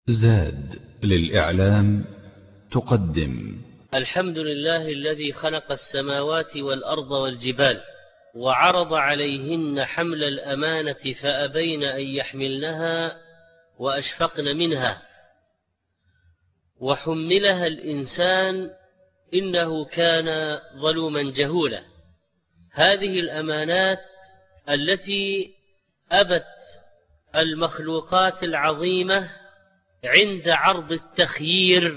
زاد للإعلام تقدم. الحمد لله الذي خلق السماوات والأرض والجبال وعرض عليهن حمل الأمانة فأبين أن يحملنها وأشفقن منها وحملها الإنسان إنه كان ظلوما جهولا. هذه الأمانات التي أبت المخلوقات العظيمة عند عرض التخيير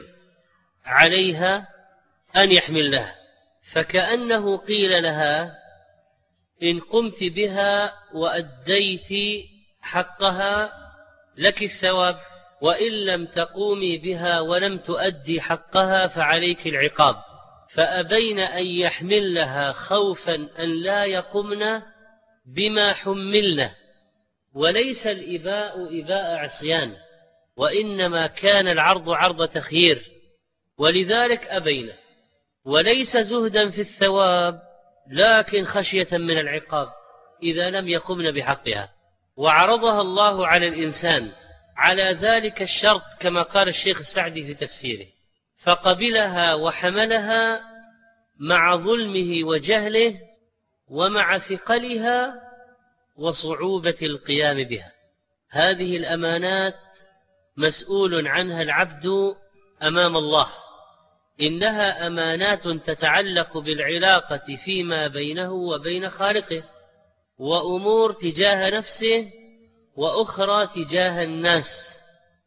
عليها أن يحملنها، فكأنه قيل لها إن قمت بها وأديت حقها لك الثواب، وإن لم تقومي بها ولم تؤدي حقها فعليك العقاب. فأبين أن يحملنها خوفا أن لا يقمن بما حملنه، وليس الإباء إباء عصيان، وإنما كان العرض عرض تخيير، ولذلك أبين، وليس زهدا في الثواب لكن خشية من العقاب إذا لم يقمن بحقها. وعرضها الله على الإنسان على ذلك الشرط كما قال الشيخ السعدي في تفسيره، فقبلها وحملها مع ظلمه وجهله ومع ثقلها وصعوبة القيام بها. هذه الأمانات مسؤول عنها العبد أمام الله، إنها أمانات تتعلق بالعلاقة فيما بينه وبين خالقه، وأمور تجاه نفسه وأخرى تجاه الناس.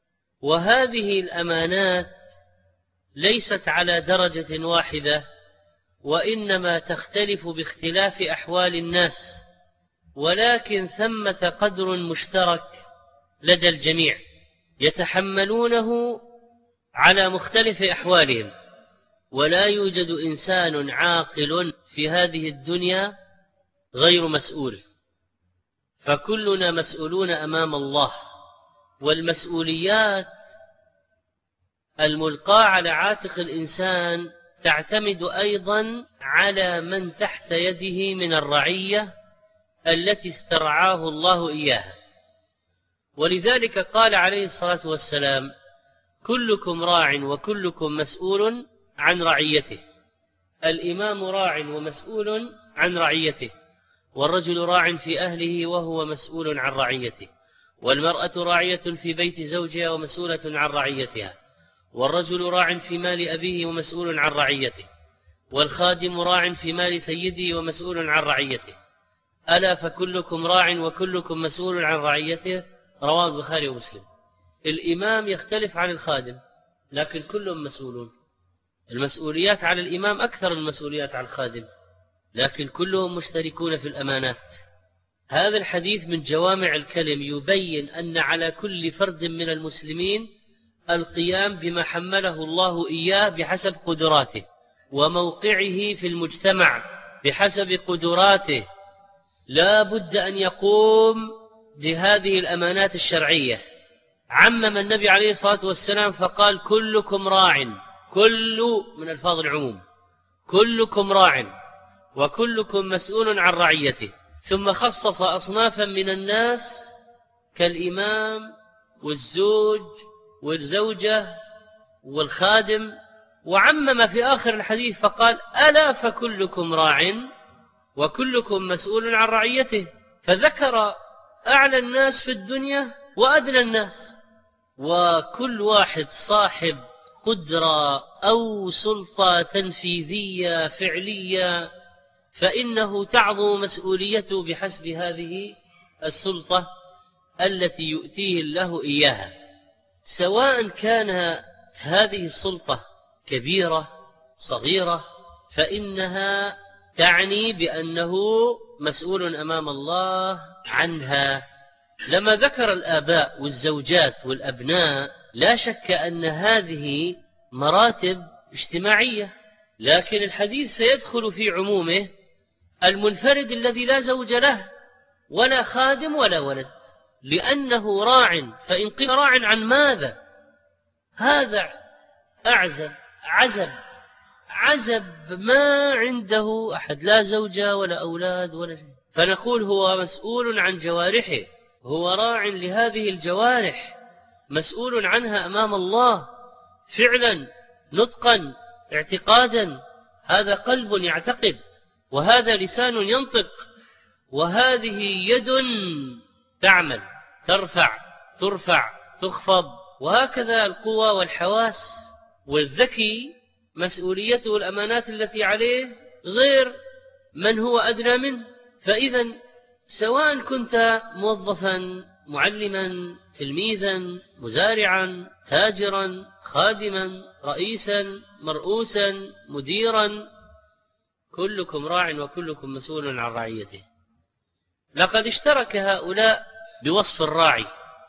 وهذه الأمانات ليست على درجة واحدة، وإنما تختلف باختلاف أحوال الناس، ولكن ثمة قدر مشترك لدى الجميع يتحملونه على مختلف أحوالهم. ولا يوجد إنسان عاقل في هذه الدنيا غير مسؤول، فكلنا مسؤولون أمام الله. والمسؤوليات الملقاة على عاتق الإنسان تعتمد أيضا على من تحت يده من الرعية التي استرعاه الله إياها. ولذلك قال عليه الصلاة والسلام: كلكم راع وكلكم مسؤول عن رعيته. الإمام راع ومسؤول عن رعيته، والرجل راع في أهله وهو مسؤول عن رعيته، والمرأة راعية في بيت زوجها ومسؤولة عن رعيتها، والرجل راع في مال أبيه ومسؤول عن رعيته، والخادم راع في مال سيده ومسؤول عن رعيته. ألا فكلكم راع وكلكم مسؤول عن رعيته، رواه البخاري ومسلم. الإمام يختلف عن الخادم، لكن كلهم مسؤولون. المسؤوليات على الإمام أكثر من المسؤوليات على الخادم، لكن كلهم مشتركون في الأمانات. هذا الحديث من جوامع الكلم يبين أن على كل فرد من المسلمين القيام بما حمله الله إياه بحسب قدراته، وموقعه في المجتمع بحسب قدراته. لا بد أن يقوم بهذه الأمانات الشرعية. عمم النبي عليه الصلاة والسلام فقال: كلكم راع، كل من الفاظ العموم، كلكم راع وكلكم مسؤول عن رعيته. ثم خصص أصنافا من الناس كالإمام والزوج والزوجة والخادم، وعمم في آخر الحديث فقال: ألا فكلكم راع وكلكم مسؤول عن رعيته. فذكر أعلى الناس في الدنيا وأدنى الناس، وكل واحد صاحب قدرة أو سلطة تنفيذية فعلية فإنه تعظم مسؤوليته بحسب هذه السلطة التي يؤتيه الله إياها، سواء كان هذه السلطة كبيرة صغيرة، فإنها تعني بأنه مسؤول أمام الله عنها. لما ذكر الآباء والزوجات والأبناء، لا شك أن هذه مراتب اجتماعية، لكن الحديث سيدخل في عمومه المنفرد الذي لا زوج له ولا خادم ولا ولد، لأنه راع. فإن قيل راع عن ماذا؟ هذا عزب ما عنده أحد، لا زوجة ولا أولاد ولا شيء، فنقول هو مسؤول عن جوارحه، هو راع لهذه الجوارح. مسؤول عنها أمام الله فعلا، نطقا، اعتقادا. هذا قلب يعتقد، وهذا لسان ينطق، وهذه يد تعمل، ترفع، ترفع، تخفض، وهكذا القوى والحواس. والذكي مسؤوليته الأمانات التي عليه غير من هو أدنى منه. فإذا سواء كنت موظفا، معلما، تلميذا، مزارعا، تاجرا، خادما، رئيسا، مرؤوسا، مديرا، كلكم راع وكلكم مسؤول عن رعيته. لقد اشترك هؤلاء بوصف الراعي،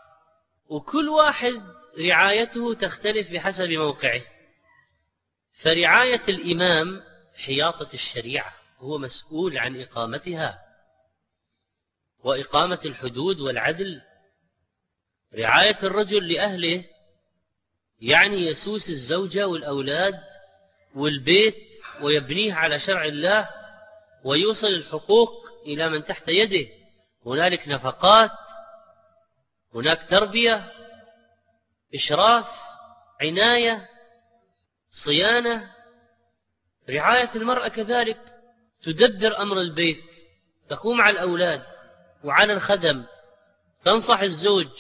وكل واحد رعايته تختلف بحسب موقعه. فرعاية الإمام حياطة الشريعة، هو مسؤول عن إقامتها وإقامة الحدود والعدل. رعاية الرجل لأهله يعني يسوس الزوجة والأولاد والبيت ويبنيه على شرع الله ويوصل الحقوق إلى من تحت يده. هنالك نفقات، هناك تربية، إشراف، عناية، صيانة. رعاية المرأة كذلك، تدبر أمر البيت، تقوم على الأولاد وعلى الخدم، تنصح الزوج.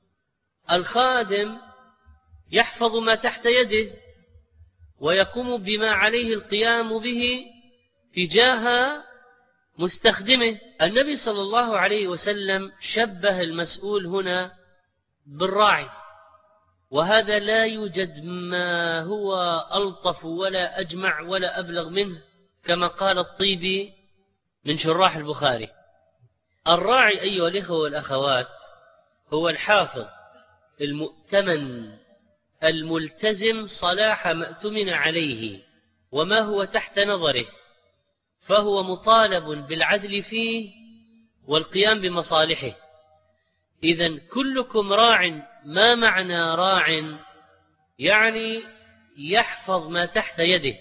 الخادم يحفظ ما تحت يده ويقوم بما عليه القيام به تجاه مستخدمه. النبي صلى الله عليه وسلم شبه المسؤول هنا بالراعي، وهذا لا يوجد ما هو ألطف ولا أجمع ولا أبلغ منه، كما قال الطيبي من شراح البخاري: الراعي أيها الإخوة والأخوات هو الحافظ المؤتمن الملتزم صلاح ما اؤتمن عليه وما هو تحت نظره، فهو مطالب بالعدل فيه والقيام بمصالحه. إذن كلكم راع. ما معنى راع؟ يعني يحفظ ما تحت يده،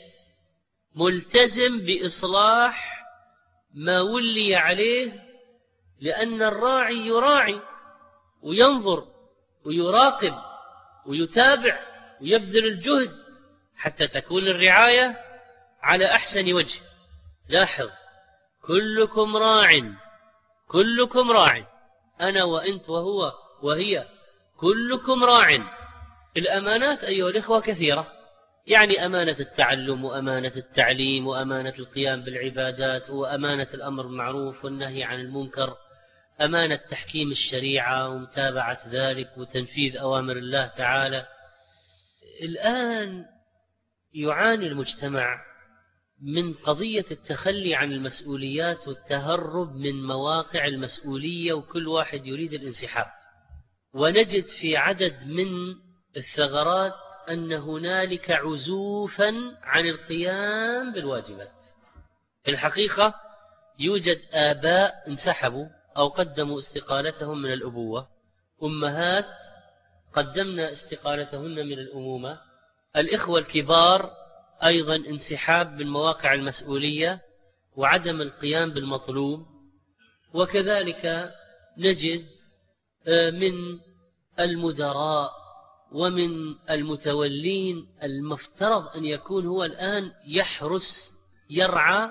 ملتزم بإصلاح ما ولي عليه، لأن الراعي يراعي وينظر ويراقب ويتابع ويبذل الجهد حتى تكون الرعاية على أحسن وجه. لاحظ، كلكم راع، كلكم راع، أنا وأنت وهو وهي، كلكم راع. الأمانات أيها الإخوة كثيرة، يعني أمانة التعلم، وأمانة التعليم، وأمانة القيام بالعبادات، وأمانة الأمر بالمعروف والنهي عن المنكر، أمانة تحكيم الشريعة ومتابعة ذلك وتنفيذ أوامر الله تعالى. الآن يعاني المجتمع من قضية التخلي عن المسؤوليات والتهرب من مواقع المسؤولية، وكل واحد يريد الانسحاب. ونجد في عدد من الثغرات أن هنالك عزوفا عن القيام بالواجبات. في الحقيقة يوجد آباء انسحبوا أو قدموا استقالتهم من الأبوة، أمهات قدمنا استقالتهن من الأمومة، الإخوة الكبار أيضا انسحاب من مواقع المسؤولية وعدم القيام بالمطلوب. وكذلك نجد من المدراء ومن المتولين المفترض أن يكون هو الآن يحرس يرعى،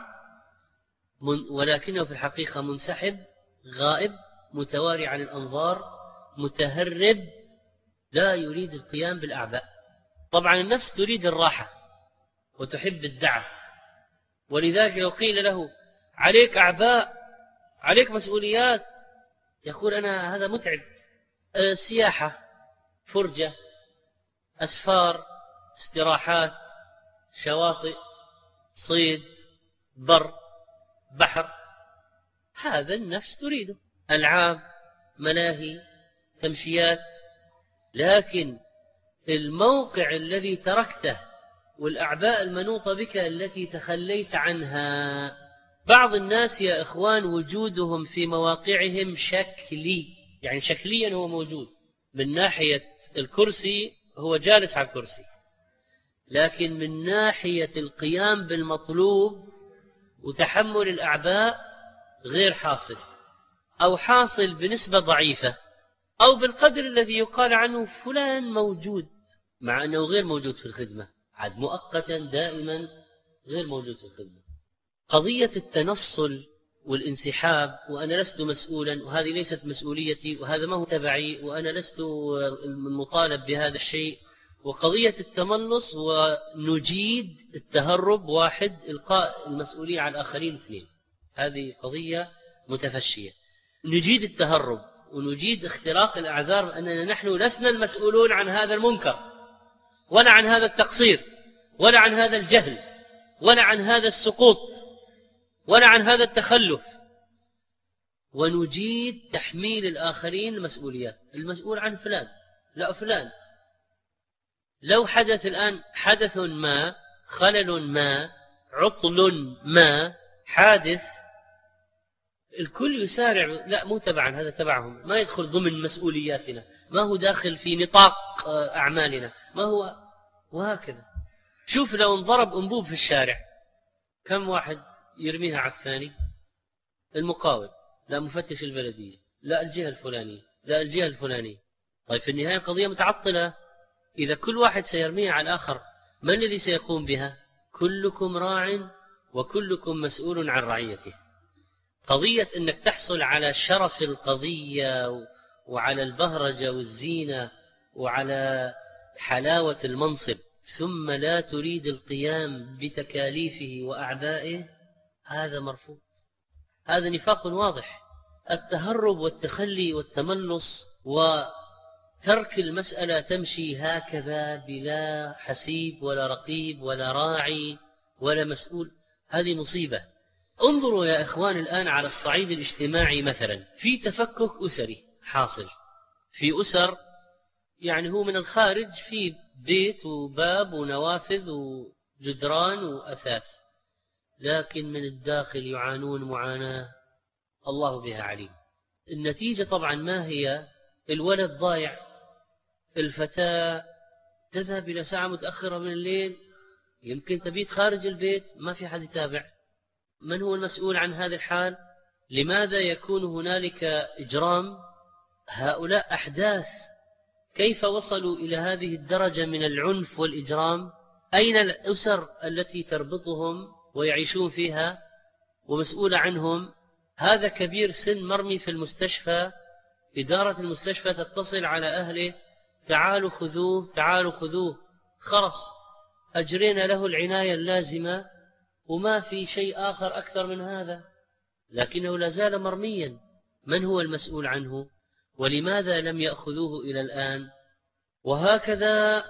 ولكنه في الحقيقة منسحب، غائب، متواري عن الأنظار، متهرب، لا يريد القيام بالأعباء. طبعا النفس تريد الراحة وتحب الدعة، ولذلك لو قيل له عليك أعباء، عليك مسؤوليات، يقول أنا هذا متعب. سياحة، فرجة، أسفار، استراحات، شواطئ، صيد، بر، بحر، هذا النفس تريده، ألعاب، ملاهي، تمشيات. لكن الموقع الذي تركته والأعباء المنوطة بك التي تخليت عنها، بعض الناس يا إخوان وجودهم في مواقعهم شكلي، يعني شكليا هو موجود من ناحية الكرسي، هو جالس على الكرسي، لكن من ناحية القيام بالمطلوب وتحمل الأعباء غير حاصل، أو حاصل بنسبة ضعيفة، أو بالقدر الذي يقال عنه فلان موجود، مع أنه غير موجود في الخدمة، عاد مؤقتا دائما غير موجود في الخدمة. قضية التنصل والانسحاب، وأنا لست مسؤولا، وهذه ليست مسؤوليتي، وهذا ما هو تبعي، وأنا لست المطالب بهذا الشيء. وقضية التملص ونجيد التهرب، واحد، إلقاء المسؤولية على الآخرين، اثنين. هذه قضية متفشية. نجيد التهرب ونجيد اختراق الأعذار، أننا نحن لسنا المسؤولون عن هذا المنكر، ولا عن هذا التقصير، ولا عن هذا الجهل، ولا عن هذا السقوط، ولا عن هذا التخلف. ونجيد تحميل الآخرين المسؤوليات. المسؤول عن فلان، لا فلان. لو حدث الآن حدث ما، خلل ما، عطل ما، حادث، الكل يسارع، لا مو تبعا، هذا تبعهم، ما يدخل ضمن مسؤولياتنا، ما هو داخل في نطاق أعمالنا، ما هو. وهكذا. شوف لو انضرب أنبوب في الشارع، كم واحد يرميها على الثاني؟ المقاول، لا مفتش البلدية، لا الجهة الفلانية، لا الجهة الفلانية. طيب في النهاية القضية متعطلة. إذا كل واحد سيرميها على الآخر، من الذي سيقوم بها؟ كلكم راع وكلكم مسؤول عن رعيته. قضية أنك تحصل على شرف القضية وعلى البهرجة والزينة وعلى حلاوة المنصب، ثم لا تريد القيام بتكاليفه وأعبائه، هذا مرفوض، هذا نفاق واضح. التهرب والتخلي والتملص وترك المسألة تمشي هكذا بلا حسيب ولا رقيب ولا راعي ولا مسؤول، هذه مصيبة. انظروا يا إخوان الآن على الصعيد الاجتماعي مثلا، في تفكك أسري حاصل في أسر، يعني هو من الخارج في بيت وباب ونوافذ وجدران وأثاث، لكن من الداخل يعانون معاناة الله بها عليم. النتيجة طبعا ما هي؟ الولد ضايع، الفتاة تذهب إلى ساعة متأخرة من الليل، يمكن تبيت خارج البيت، ما في حد يتابع. من هو المسؤول عن هذا الحال؟ لماذا يكون هنالك إجرام؟ هؤلاء أحداث، كيف وصلوا إلى هذه الدرجة من العنف والإجرام؟ أين الأسر التي تربطهم ويعيشون فيها ومسؤولة عنهم؟ هذا كبير سن مرمي في المستشفى، إدارة المستشفى تتصل على أهله، تعالوا خذوه، تعالوا خذوه، خرص أجرينا له العناية اللازمة، وما في شيء آخر أكثر من هذا، لكنه لا زال مرميا. من هو المسؤول عنه؟ ولماذا لم يأخذوه إلى الآن؟ وهكذا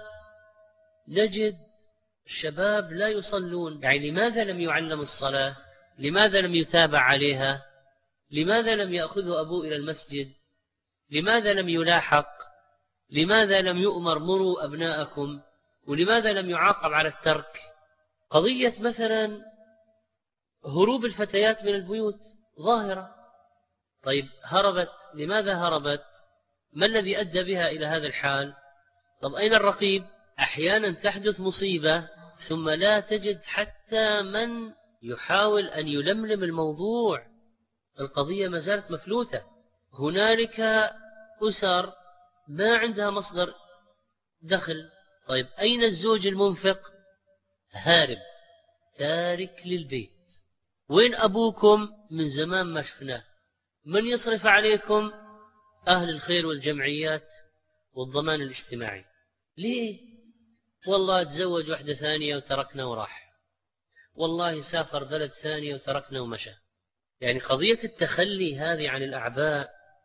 نجد الشباب لا يصلون، يعني لماذا لم يعلم الصلاة؟ لماذا لم يتابع عليها؟ لماذا لم يأخذه أبوه إلى المسجد؟ لماذا لم يلاحق؟ لماذا لم يؤمر مروا أبناءكم؟ ولماذا لم يعاقب على الترك؟ قضية مثلا هروب الفتيات من البيوت ظاهرة. طيب هربت، لماذا هربت؟ ما الذي أدى بها إلى هذا الحال؟ طب أين الرقيب؟ أحيانا تحدث مصيبة ثم لا تجد حتى من يحاول أن يلملم الموضوع، القضية ما زالت مفلوتة. هنالك أسر ما عندها مصدر دخل. طيب أين الزوج المنفق؟ هارب، تارك للبيت. وين أبوكم؟ من زمان ما شفناه. من يصرف عليكم؟ أهل الخير والجمعيات والضمان الاجتماعي. ليه؟ والله تزوج واحدة ثانية وتركنا وراح، والله سافر بلد ثانية وتركنا ومشى. يعني قضية التخلي هذه عن الأعباء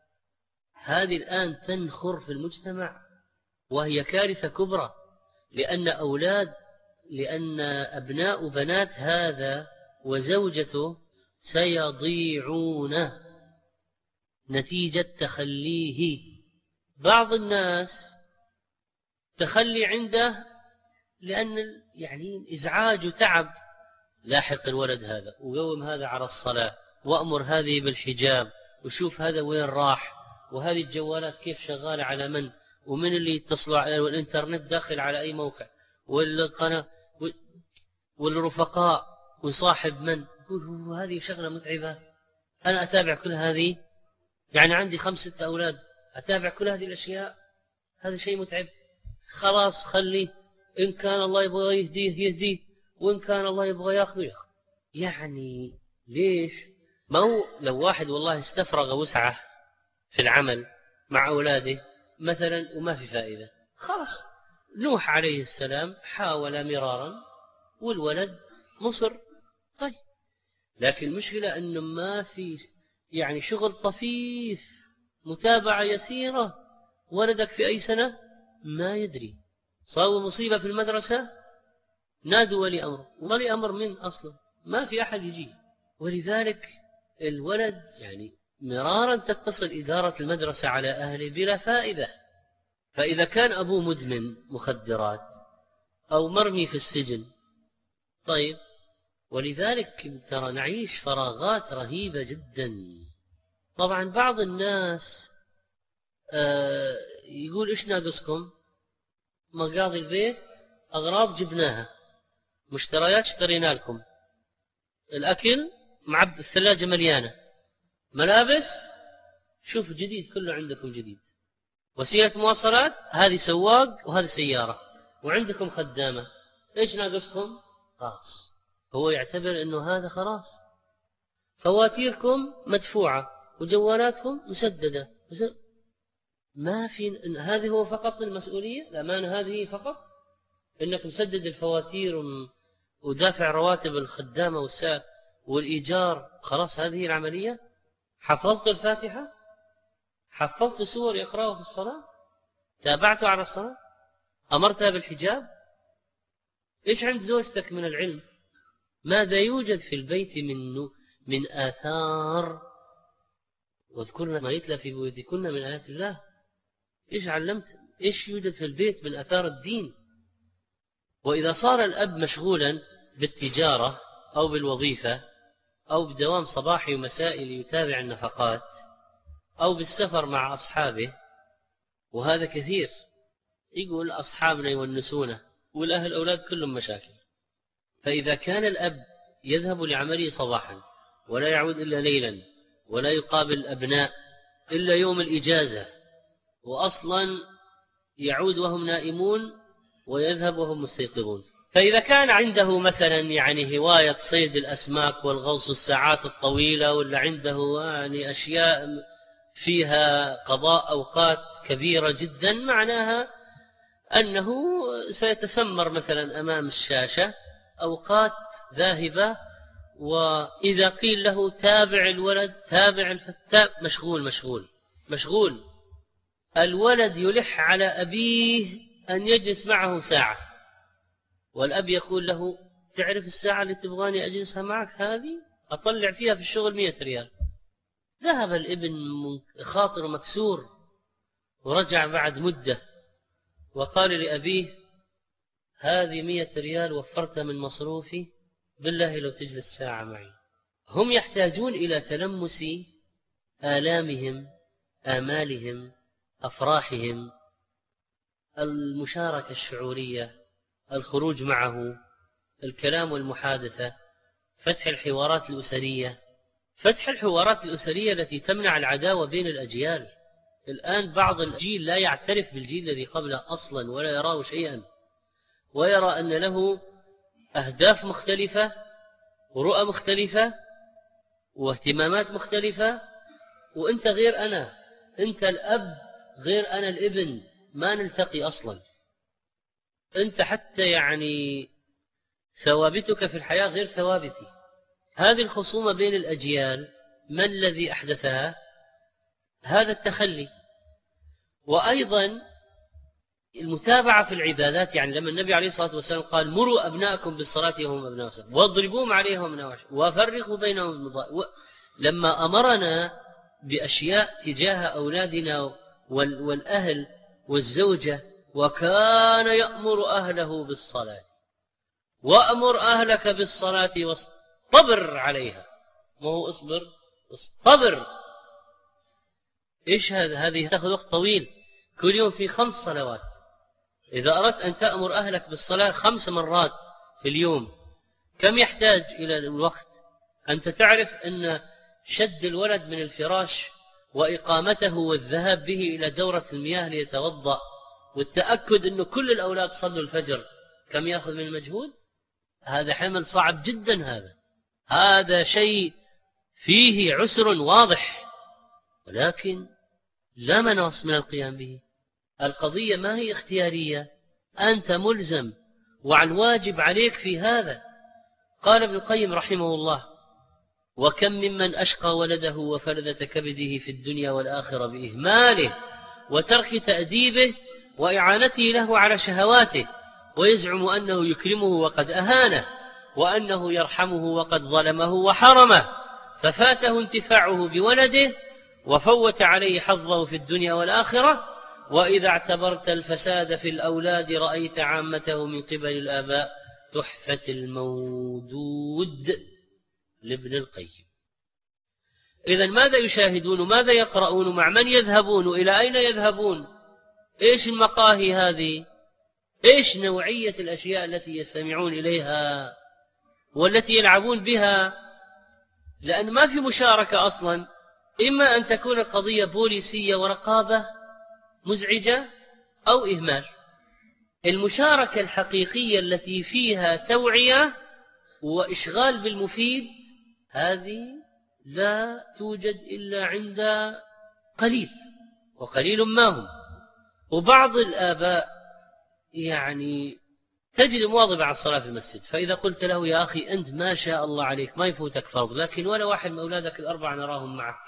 هذه الآن تنخر في المجتمع، وهي كارثة كبرى، لأن أبناء بنات هذا وزوجته سيضيعون نتيجة تخليه. بعض الناس تخلي عنده لأن يعني إزعاج وتعب، لاحق الولد هذا وقوم هذا على الصلاة وأمر هذه بالحجاب وشوف هذا وين راح، وهذه الجوالات كيف شغالة على من، ومن اللي يتصلوا على والإنترنت داخل على أي موقع، والقناة والرفقاء وصاحب من. يقول هذه شغلة متعبة، أنا أتابع كل هذه، يعني عندي 5-6 أولاد، أتابع كل هذه الأشياء؟ هذا شيء متعب. خلاص خليه، إن كان الله يبغى يهديه، وإن كان الله يبغى يأخذ. يعني ليش؟ ما هو لو واحد والله استفرغ وسعه في العمل مع أولاده مثلا وما في فائدة، خلاص. نوح عليه السلام حاول مرارا والولد مصر، طيب. لكن المشكلة أنه ما في يعني شغل طفيف، متابعة يسيرة. ولدك في أي سنة ما يدري، صار مصيبة في المدرسة نادوا ولي أمر. ولي أمر من أصلا ما في أحد يجي. ولذلك الولد يعني مرارا تتصل إدارة المدرسة على أهله بلا فائدة. فإذا كان أبوه مدمن مخدرات أو مرمي في السجن، طيب. ولذلك ترى نعيش فراغات رهيبة جدا. طبعا بعض الناس يقول إيش ناقصكم؟ مقاضي البيت أغراض جبناها، مشتريات اشترينا لكم، الأكل مع الثلاجة مليانة، ملابس شوف جديد كله عندكم جديد، وسيلة مواصلات هذه سواق وهذه سيارة، وعندكم خدامة، إيش ناقصكم؟ خلاص. هو يعتبر أنه هذا خلاص. فواتيركم مدفوعة وجوالاتكم مسددة. ما في هذه هو فقط المسؤولية؟ الأمانة هذه فقط إنك مسدد الفواتير ودافع رواتب الخدامة والسائق والإيجار، خلاص هذه العملية؟ حفظت الفاتحة؟ حفظت سور يقرأها في الصلاة؟ تابعته على الصلاة؟ أمرتها بالحجاب؟ إيش عند زوجتك من العلم؟ ماذا يوجد في البيت من آثار؟ واذكرن ما يتلى في بيوتكن من آيات الله. إيش علمت؟ إيش يوجد في البيت من آثار الدين؟ وإذا صار الأب مشغولا بالتجارة أو بالوظيفة أو بدوام صباحي ومسائي ليتابع النفقات أو بالسفر مع أصحابه، وهذا كثير، يقول أصحابنا يونسونه والأهل أولاد كلهم مشاكل. فإذا كان الأب يذهب لعمله صباحا ولا يعود إلا ليلا ولا يقابل الأبناء إلا يوم الإجازة، وأصلا يعود وهم نائمون ويذهب وهم مستيقظون، فإذا كان عنده مثلا يعني هواية صيد الأسماك والغوص الساعات الطويلة، ولا عنده يعني أشياء فيها قضاء أوقات كبيرة جدا، معناها أنه سيتسمر مثلا أمام الشاشة أوقات ذاهبة. وإذا قيل له تابع الولد، تابع الفتاة، مشغول. الولد يلح على أبيه أن يجلس معه ساعة، والأب يقول له تعرف الساعة اللي تبغاني أجلسها معك هذه أطلع فيها في الشغل 100 ريال. ذهب الابن خاطر مكسور ورجع بعد مدة وقال لأبيه هذه 100 ريال وفرتها من مصروفي، بالله لو تجلس ساعة معي. هم يحتاجون إلى تلمس آلامهم، آمالهم، أفراحهم، المشاركة الشعورية، الخروج معه، الكلام والمحادثة، فتح الحوارات الأسرية التي تمنع العداوة بين الأجيال. الآن بعض الجيل لا يعترف بالجيل الذي قبله أصلا ولا يراه شيئا، ويرى أن له أهداف مختلفة ورؤى مختلفة واهتمامات مختلفة، وأنت غير أنا، أنت الأب غير أنا الابن، ما نلتقي أصلا. أنت حتى يعني ثوابتك في الحياة غير ثوابتي. هذه الخصومة بين الأجيال ما الذي أحدثها؟ هذا التخلي. وأيضا المتابعة في العبادات، يعني لما النبي عليه الصلاة والسلام قال مروا أبناءكم بالصلاة وهم أبناء الصلاة واضربوهم عليها من أوعش وفرقوا بينهم لما أمرنا بأشياء تجاه أولادنا والأهل والزوجة، وكان يأمر أهله بالصلاة، وأمر أهلك بالصلاة واصطبر عليها، ما هو اصطبر. إيش هذه تأخذ وقت طويل، كل يوم في 5 صلوات. إذا أردت أن تأمر أهلك بالصلاة 5 مرات في اليوم، كم يحتاج إلى الوقت؟ أنت تعرف أن شد الولد من الفراش وإقامته والذهاب به إلى دورة المياه ليتوضأ والتأكد أنه كل الأولاد صلوا الفجر، كم يأخذ من المجهود؟ هذا حمل صعب جدا. هذا شيء فيه عسر واضح، ولكن لا مناص من القيام به. القضية ما هي اختيارية، أنت ملزم وعن واجب عليك في هذا. قال ابن القيم رحمه الله: وكم ممن أشقى ولده وفلذة كبده في الدنيا والآخرة بإهماله وترك تأديبه وإعانته له على شهواته، ويزعم أنه يكرمه وقد أهانه، وأنه يرحمه وقد ظلمه وحرمه، ففاته انتفاعه بولده وفوت عليه حظه في الدنيا والآخرة. وإذا اعتبرت الفساد في الأولاد رأيت عامته من قبل الآباء. تحفة المودود لابن القيم. إذن ماذا يشاهدون؟ ماذا يقرؤون؟ مع من يذهبون؟ إلى أين يذهبون؟ إيش المقاهي هذه؟ إيش نوعية الأشياء التي يستمعون إليها والتي يلعبون بها؟ لأن ما في مشاركة أصلا. إما أن تكون القضية بوليسية ورقابة مزعجة أو إهمال. المشاركة الحقيقية التي فيها توعية وإشغال بالمفيد هذه لا توجد إلا عند قليل، وقليل ما هم. وبعض الآباء يعني تجد مواظب على الصلاة في المسجد، فإذا قلت له: يا أخي أنت ما شاء الله عليك ما يفوتك فرض، لكن ولا واحد من أولادك الأربعة نراهم معك،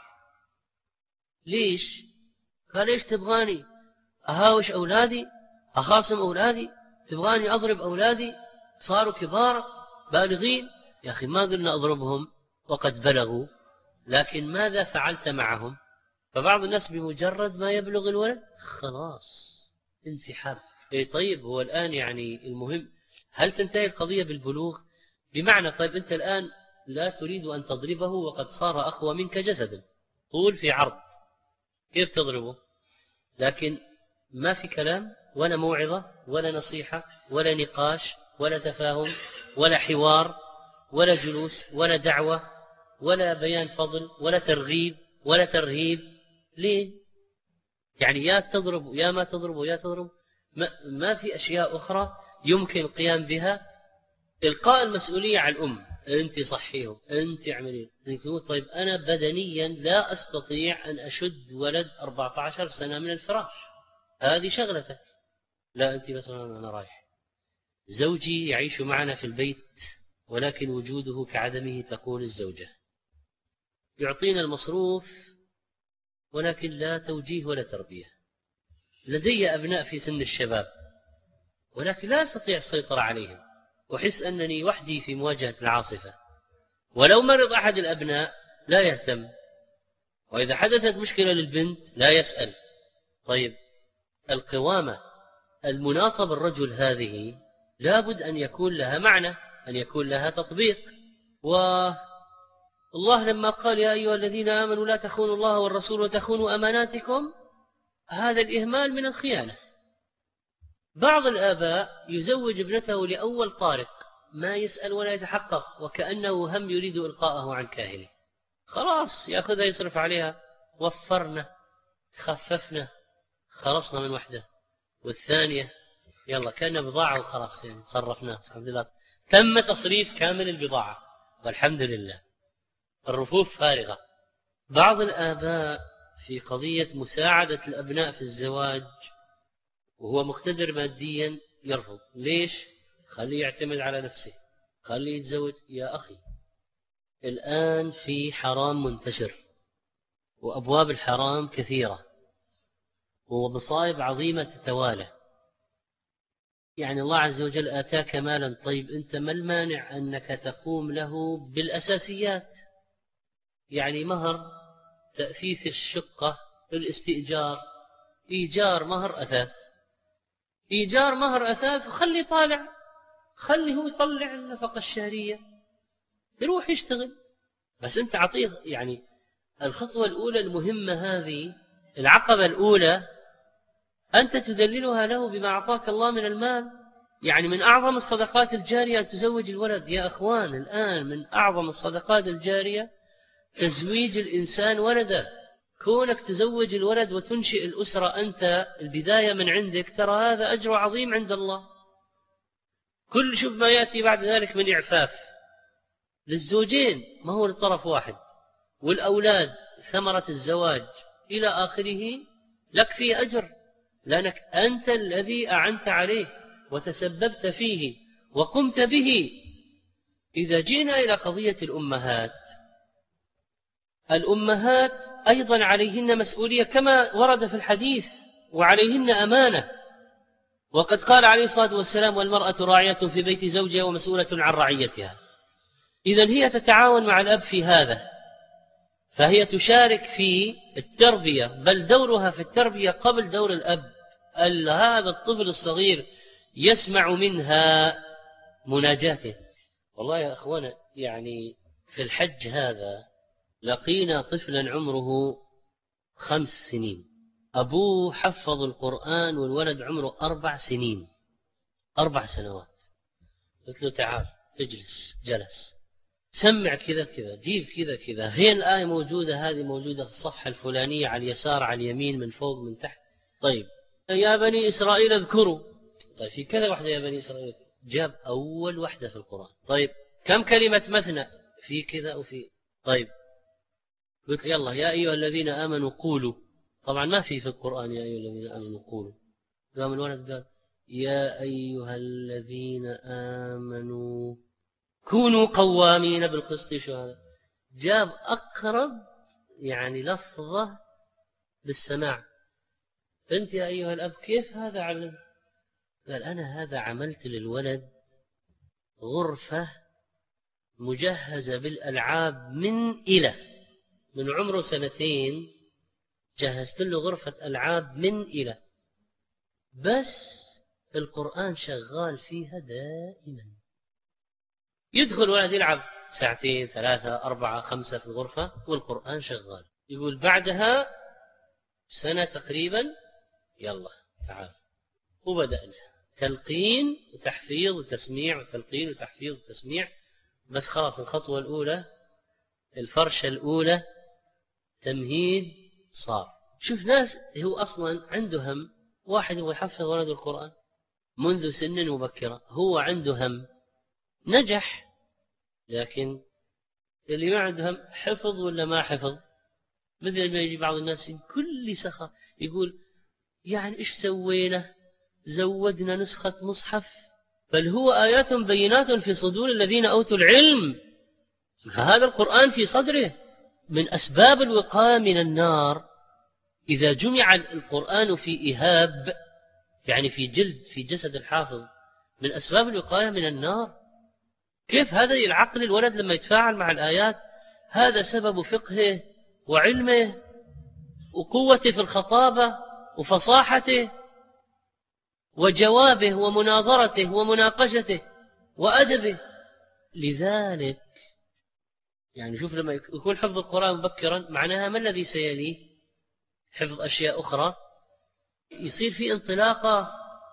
ليش؟ قال: ليش تبغاني أهاوش أولادي، أخاصم أولادي، تبغاني أضرب أولادي، صاروا كبار بالغين؟ يا أخي ما قلنا أضربهم وقد بلغوا، لكن ماذا فعلت معهم؟ فبعض الناس بمجرد ما يبلغ الولد خلاص انسحاب. طيب هو الآن يعني المهم هل تنتهي القضية بالبلوغ؟ بمعنى طيب أنت الآن لا تريد أن تضربه وقد صار أقوى منك جسدا، طول في عرض، كيف تضربه؟ لكن ما في كلام ولا موعظة ولا نصيحة ولا نقاش ولا تفاهم ولا حوار ولا جلوس ولا دعوة ولا بيان فضل ولا ترغيب ولا ترهيب. ليه؟ يعني يا تضرب يا ما تضرب يا تضرب، ما في أشياء أخرى يمكن القيام بها. إلقاء المسؤولية على الأم، أنت صحيهم، أنت اعملين. طيب أنا بدنيا لا أستطيع أن أشد ولد 14 سنة من الفراش، هذه شغلتك. لا أنت مثلا أنا رايح، زوجي يعيش معنا في البيت ولكن وجوده كعدمه تقول الزوجة، يعطينا المصروف ولكن لا توجيه ولا تربية. لدي أبناء في سن الشباب ولكن لا أستطيع السيطرة عليهم، وحس أنني وحدي في مواجهة العاصفة. ولو مرض أحد الأبناء لا يهتم، وإذا حدثت مشكلة للبنت لا يسأل. طيب القوامة المناطة بالرجل هذه لابد أن يكون لها معنى، أن يكون لها تطبيق. والله لما قال: يا أيها الذين آمنوا لا تخونوا الله والرسول وتخونوا أماناتكم، هذا الإهمال من الخيانة. بعض الآباء يزوج ابنته لأول طارق، ما يسأل ولا يتحقق، وكأنه هم يريد إلقاءه عن كاهله. خلاص يأخذها يصرف عليها، وفرنا خففنا خلصنا من وحدة، والثانية يلا كان بضاعة وخلاص، يعني صرفناه الحمد لله، تم تصريف كامل البضاعة والحمد لله، الرفوف فارغة. بعض الآباء في قضية مساعدة الأبناء في الزواج وهو مقتدر ماديا يرفض. ليش؟ خليه يعتمد على نفسه، خليه يتزوج. يا أخي الآن في حرام منتشر، وأبواب الحرام كثيرة، ومصائب عظيمة تتوالى. يعني الله عز وجل آتاك مالا، طيب أنت ما المانع أنك تقوم له بالأساسيات؟ يعني مهر، تأثيث الشقة، الاستئجار، إيجار مهر أثاث، إيجار مهر أثاث، وخلي طالع، خلي هو يطلع النفقة الشهرية، يروح يشتغل. بس أنت عطيه يعني الخطوة الأولى المهمة هذه، العقبة الأولى أنت تدللها له بما أعطاك الله من المال. يعني من أعظم الصدقات الجارية أن تزوج الولد يا أخوان. الآن من أعظم الصدقات الجارية تزويج الإنسان ولده. كونك تزوج الولد وتنشئ الأسرة أنت البداية من عندك، ترى هذا أجر عظيم عند الله. كل شوف ما يأتي بعد ذلك من إعفاف للزوجين، ما هو لطرف واحد، والأولاد ثمرة الزواج إلى آخره، لك فيه أجر، لأنك أنت الذي أعنت عليه وتسببت فيه وقمت به. إذا جينا إلى قضية الأمهات، الأمهات أيضا عليهن مسؤولية كما ورد في الحديث، وعليهن أمانة. وقد قال عليه الصلاة والسلام: والمرأة راعية في بيت زوجها ومسؤولة عن رعيتها. إذن هي تتعاون مع الأب في هذا، فهي تشارك في التربية، بل دورها في التربية قبل دور الأب. هذا الطفل الصغير يسمع منها مناجاته. والله يا أخوانا، يعني في الحج هذا لقينا طفلا عمره 5 سنين، أبوه حفظ القرآن والولد عمره 4 سنين، 4 سنوات. قلت له: تعال اجلس. جلس. سمع كذا كذا، جيب كذا كذا، هي الآية موجودة، هذه موجودة في الصفحة الفلانية، على اليسار، على اليمين، من فوق، من تحت. طيب يا بني إسرائيل اذكروا. طيب في كذا واحدة يا بني إسرائيل، جاب أول واحدة في القرآن. طيب كم كلمة مثنى؟ في كذا وفي. طيب قلت يلا يا أيها الذين آمنوا قولوا. طبعا ما في القرآن يا أيها الذين آمنوا قولوا. قام الولد قال: يا أيها الذين آمنوا كونوا قوامين بالقسط شهداء. جاب أقرب يعني لفظة بالسماع. أنت يا أيها الأب كيف هذا علم؟ قال: أنا هذا عملت للولد غرفة مجهزة بالألعاب من عمره 2 جهزت له غرفة ألعاب من إلى، بس القرآن شغال فيها دائما. يدخل ولد يلعب 2 3 4 5 في الغرفة والقرآن شغال. يقول بعدها 1 تقريبا يلا تعال، وبدأنا تلقين وتحفيظ وتسميع، وتلقين وتحفيظ وتسميع. بس خلاص الخطوة الأولى، الفرشة الأولى، تمهيد صار. شوف ناس هو أصلا عنده هم، واحد يبغى يحفظ ولد القرآن منذ سن مبكرة، هو عنده هم، نجح. لكن اللي ما عنده هم، حفظ ولا ما حفظ، مثل ما يجي بعض الناس كل سخة يقول: يعني إيش سوينا؟ زودنا نسخة مصحف، بل هو آيات بينات في صدور الذين أوتوا العلم. هذا القرآن في صدره. من أسباب الوقاية من النار إذا جمع القرآن في إهاب، يعني في جلد، في جسد الحافظ، من أسباب الوقاية من النار. كيف هذا العقل الولد لما يتفاعل مع الآيات؟ هذا سبب فقهه وعلمه وقوته في الخطابة وفصاحته وجوابه ومناظرته ومناقشته وأدبه. لذلك يعني شوف لما يكون حفظ القرآن مبكرا، معناها ما الذي سيليه؟ حفظ أشياء أخرى، يصير في انطلاقة.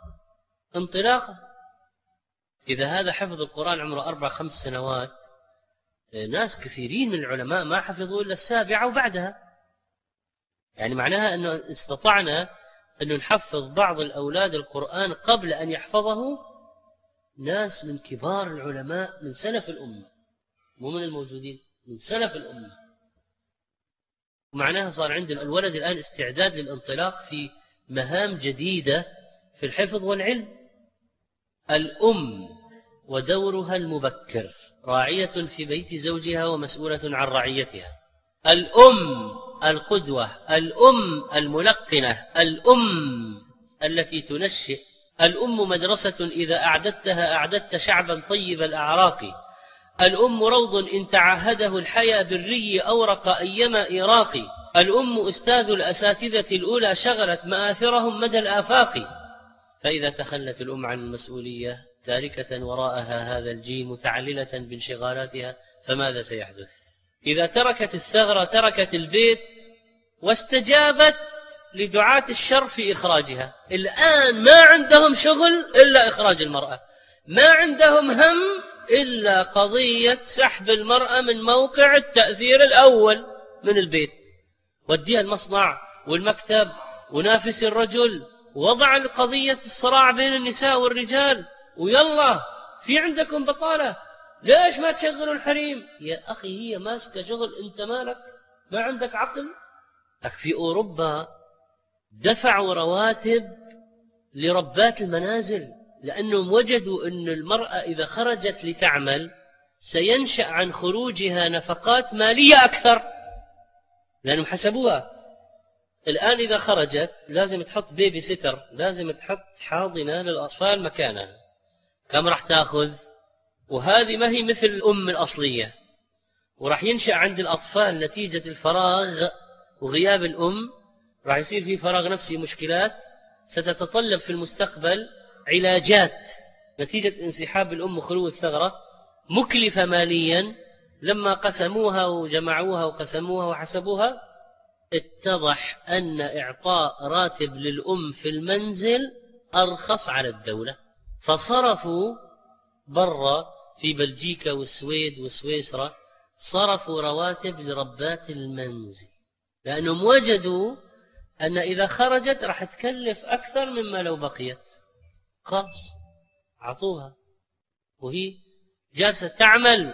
إذا هذا حفظ القرآن عمره 4 5 سنوات، ناس كثيرين من العلماء ما حفظوا إلا 7 وبعدها. يعني معناها أنه استطعنا أن نحفظ بعض الأولاد القرآن قبل أن يحفظه ناس من كبار العلماء من سلف الأمة، مو من الموجودين، من سلف الأمة. ومعناها صار عند الولد الآن استعداد للانطلاق في مهام جديدة في الحفظ والعلم. الأم ودورها المبكر راعية في بيت زوجها ومسؤولة عن رعيتها. الأم القدوة، الأم الملقنة، الأم التي تنشئ. الأم مدرسة إذا أعددتها أعددت شعبا طيب الأعراق. الأم روض إن تعهده الحيا بالري أورق أيما إراق. الأم أستاذ الأساتذة الأولى شغلت مآثرهم مدى الآفاق. فإذا تخلت الأم عن المسؤولية تاركة وراءها هذا الجيل متعللة بانشغالاتها، فماذا سيحدث؟ إذا تركت الثغرة تركت البيت واستجابت لدعاة الشر في إخراجها. الآن ما عندهم شغل إلا إخراج المرأة، ما عندهم هم إلا قضية سحب المرأة من موقع التأثير الأول من البيت. وديها المصنع والمكتب ونافس الرجل، ووضع قضية الصراع بين النساء والرجال، ويلا في عندكم بطالة، ليش ما تشغلوا الحريم؟ يا أخي هي ماسكة شغل، أنت مالك؟ ما عندك عقل؟ في أوروبا دفعوا رواتب لربات المنازل، لأنهم وجدوا أن المرأة إذا خرجت لتعمل سينشأ عن خروجها نفقات مالية أكثر، لأنهم حسبوها. الآن إذا خرجت لازم تحط بيبي سيتر، لازم تحط حاضنة للأطفال مكانها، كم راح تأخذ؟ وهذه ما هي مثل الأم الأصلية، وراح ينشأ عند الأطفال نتيجة الفراغ وغياب الأم، راح يصير في فراغ نفسي، مشكلات ستتطلب في المستقبل علاجات نتيجة انسحاب الأم وخلو الثغرة، مكلفة ماليا. لما قسموها وجمعوها وقسموها وحسبوها اتضح أن إعطاء راتب للأم في المنزل أرخص على الدولة، فصرفوا برا في بلجيكا والسويد وسويسرا صرفوا رواتب لربات المنزل، لأنهم وجدوا أن إذا خرجت راح تكلف أكثر مما لو بقيت، خلاص عطوها وهي جالسة تعمل.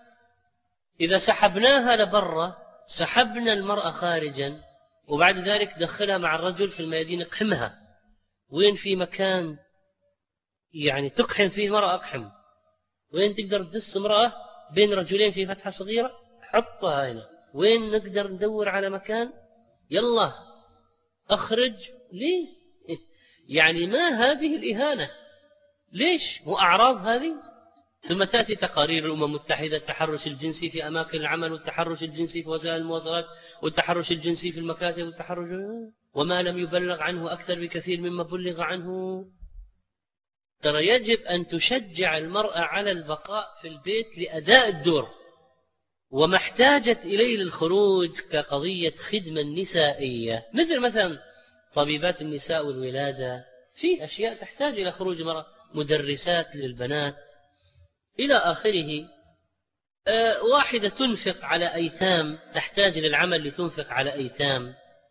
إذا سحبناها لبرا سحبنا المرأة خارجا، وبعد ذلك دخلها مع الرجل في الميادين، اقحمها، وين في مكان يعني تقحم فيه المرأة اقحم، وين تقدر تدس امرأة بين رجلين في فتحة صغيرة حطها هنا، وين نقدر ندور على مكان يلا أخرج. ليه؟ يعني ما هذه الإهانة؟ ليش؟ مو أعراض هذه؟ ثم تأتي تقارير الأمم المتحدة، التحرش الجنسي في أماكن العمل، والتحرش الجنسي في وسائل المواصلات، والتحرش الجنسي في المكاتب، والتحرش وما لم يبلغ عنه أكثر بكثير مما بلغ عنه. ترى يجب أن تشجع المرأة على البقاء في البيت لأداء الدور، وما احتاجت إليه للخروج كقضية خدمة نسائية، مثلا طبيبات النساء والولادة، في أشياء تحتاج إلى خروج المرأة، مدرسات للبنات إلى آخره. واحدة تنفق على أيتام تحتاج للعمل لتنفق على أيتام،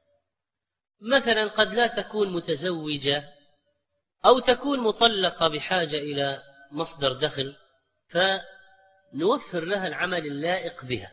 مثلا قد لا تكون متزوجة أو تكون مطلقة بحاجة إلى مصدر دخل، فنوفر لها العمل اللائق بها.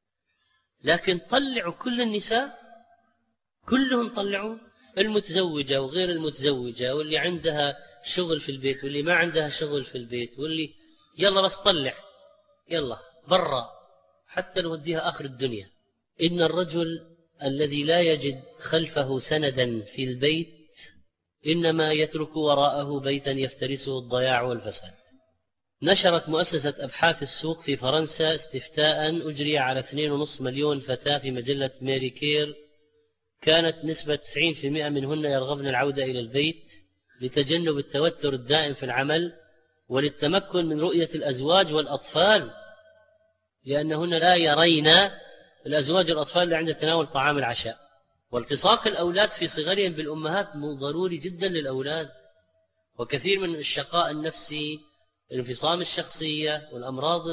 لكن طلعوا كل النساء كلهم طلعوا، المتزوجة وغير المتزوجة، واللي عندها شغل في البيت واللي ما عندها شغل في البيت، واللي يلا بس طلع يلا برا حتى نوديها آخر الدنيا. إن الرجل الذي لا يجد خلفه سندا في البيت إنما يترك وراءه بيتا يفترسه الضياع والفساد. نشرت مؤسسة أبحاث السوق في فرنسا استفتاء أجري على 2.5 مليون فتاة في مجلة ميري كير، كانت نسبة 90% منهن يرغبن العودة إلى البيت لتجنب التوتر الدائم في العمل، وللتمكن من رؤية الأزواج والأطفال، لأنهن لا يرين الأزواج والأطفال اللي عند تناول طعام العشاء. والتصاق الأولاد في صغرهم بالأمهات ضروري جدا للأولاد، وكثير من الشقاء النفسي، الانفصام الشخصية والأمراض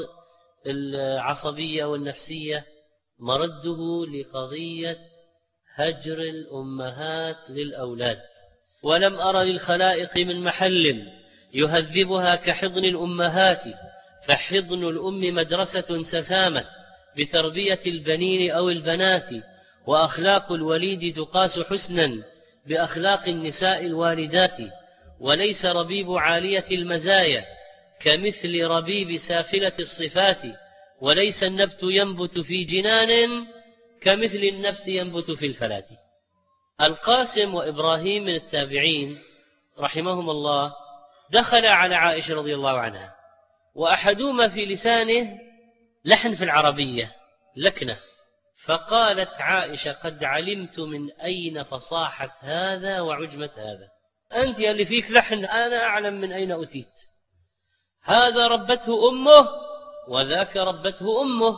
العصبية والنفسية مرده لقضية هجر الأمهات للأولاد. ولم أر للخلائق من محل يهذبها كحضن الأمهات، فحضن الأم مدرسة سثامت بتربية البنين أو البنات، وأخلاق الوليد تقاس حسنا بأخلاق النساء الوالدات، وليس ربيب عالية المزايا كمثل ربيب سافلة الصفات، وليس النبت ينبت في جنان كمثل النبت ينبت في الفلاة. القاسم وإبراهيم من التابعين رحمهم الله دخل على عائشة رضي الله عنها، وأحدهما في لسانه لحن في العربية لكنة، فقالت عائشة: قد علمت من أين فصاحة هذا وعجمة هذا، أنت اللي فيك لحن أنا أعلم من أين أتيت، هذا ربته أمه وذاك ربته أمه،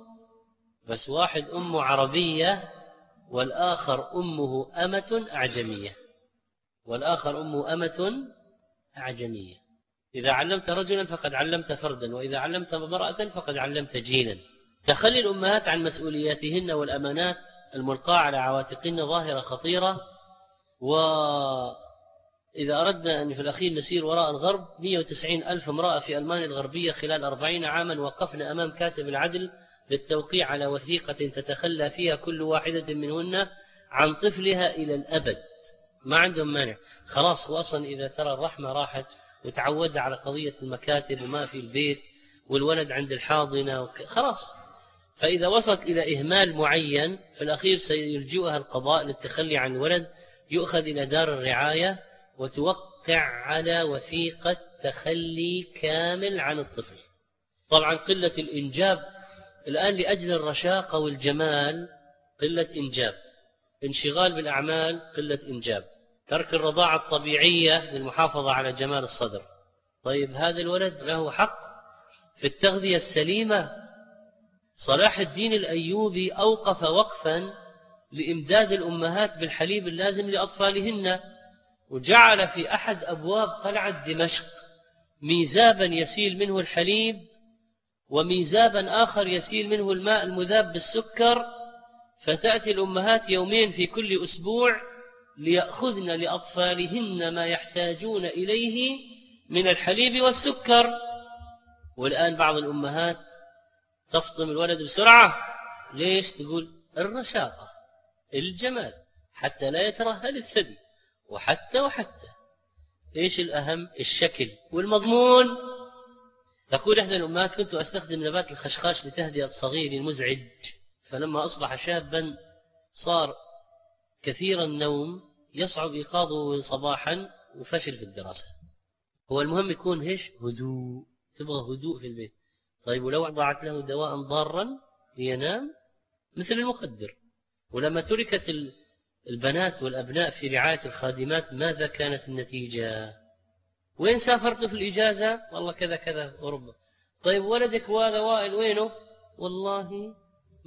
بس واحد أمه عربية والآخر أمه أمة أعجمية، والآخر أمه أمة أعجمية. إذا علمت رجلا فقد علمت فردا، وإذا علمت امرأة فقد علمت جيلا. تخلي الأمهات عن مسؤولياتهن والأمانات الملقاة على عواتقنا ظاهرة خطيرة، وإذا أردنا أن في الأخير نسير وراء الغرب 190 ألف امرأة في ألمانيا الغربية خلال 40 عاما وقفنا أمام كاتب العدل للتوقيع على وثيقة تتخلى فيها كل واحدة منهن عن طفلها إلى الأبد. ما عندهم مانع، خلاص. وأصلا إذا ترى الرحمة راحت وتعود على قضية المكاتب وما في البيت والولد عند الحاضنة خلاص. فإذا وصلت إلى إهمال معين في الأخير سيلجئها القضاء للتخلي عن الولد، يؤخذ إلى دار الرعاية وتوقع على وثيقة تخلي كامل عن الطفل. طبعا قلة الإنجاب الآن لأجل الرشاقة والجمال، قلة إنجاب، انشغال بالأعمال، قلة إنجاب، ترك الرضاعة الطبيعية للمحافظة على جمال الصدر. طيب هذا الولد له حق في التغذية السليمة. صلاح الدين الأيوبي أوقف وقفا لإمداد الأمهات بالحليب اللازم لأطفالهن، وجعل في أحد أبواب قلعة دمشق ميزابا يسيل منه الحليب وميزابا آخر يسيل منه الماء المذاب بالسكر، فتأتي الأمهات يومين في كل أسبوع ليأخذن لأطفالهن ما يحتاجون إليه من الحليب والسكر. والآن بعض الأمهات تفطم الولد بسرعة. ليش؟ تقول الرشاقة، الجمال، حتى لا يترهل الثدي، وحتى إيش الأهم؟ الشكل والمضمون. تقول إحدى الأمهات كنت أستخدم نبات الخشخاش لتهدئة صغيري المزعج، فلما أصبح شابا صار كثير النوم، يصعب إيقاظه صباحا، وفشل في الدراسة. هو المهم يكون إيش؟ هدوء، تبغى هدوء في البيت. طيب ولو وضعت له دواء ضارا لينام مثل المخدر؟ ولما تركت البنات والأبناء في رعاية الخادمات ماذا كانت النتيجة؟ وين سافرت في الإجازة؟ والله كذا كذا أوروبا. طيب ولدك وهذا وائل وينه؟ والله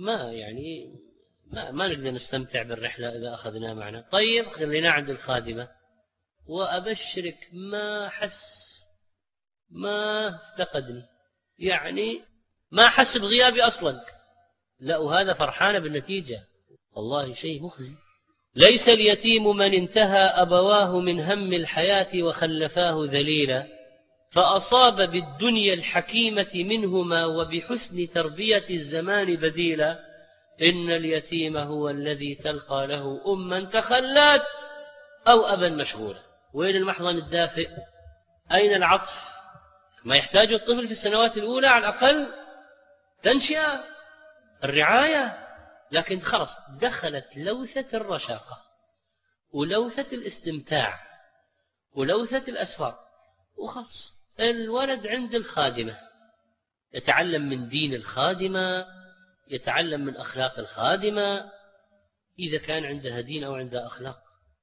ما نقدر نستمتع بالرحلة إذا أخذناه معنا. طيب خلينا عند الخادمة، وأبشرك ما حس، ما افتقدني، يعني ما حس بغيابي أصلا. لا، وهذا فرحان بالنتيجة. والله شيء مخزي. ليس اليتيم من انتهى أبواه من هم الحياة وخلفاه ذليلا، فأصاب بالدنيا الحكيمة منهما وبحسن تربية الزمان بديلا. إن اليتيم هو الذي تلقى له أما تخلت أو أبا مشغولا. وين المحضن الدافئ؟ أين العطف؟ ما يحتاج الطفل في السنوات الأولى على الأقل تنشئة، الرعاية. لكن خلص دخلت لوثة الرشاقة ولوثة الاستمتاع ولوثة الأسفار، وخلص الولد عند الخادمة يتعلم من دين الخادمة، يتعلم من أخلاق الخادمة إذا كان عندها دين أو عندها أخلاق.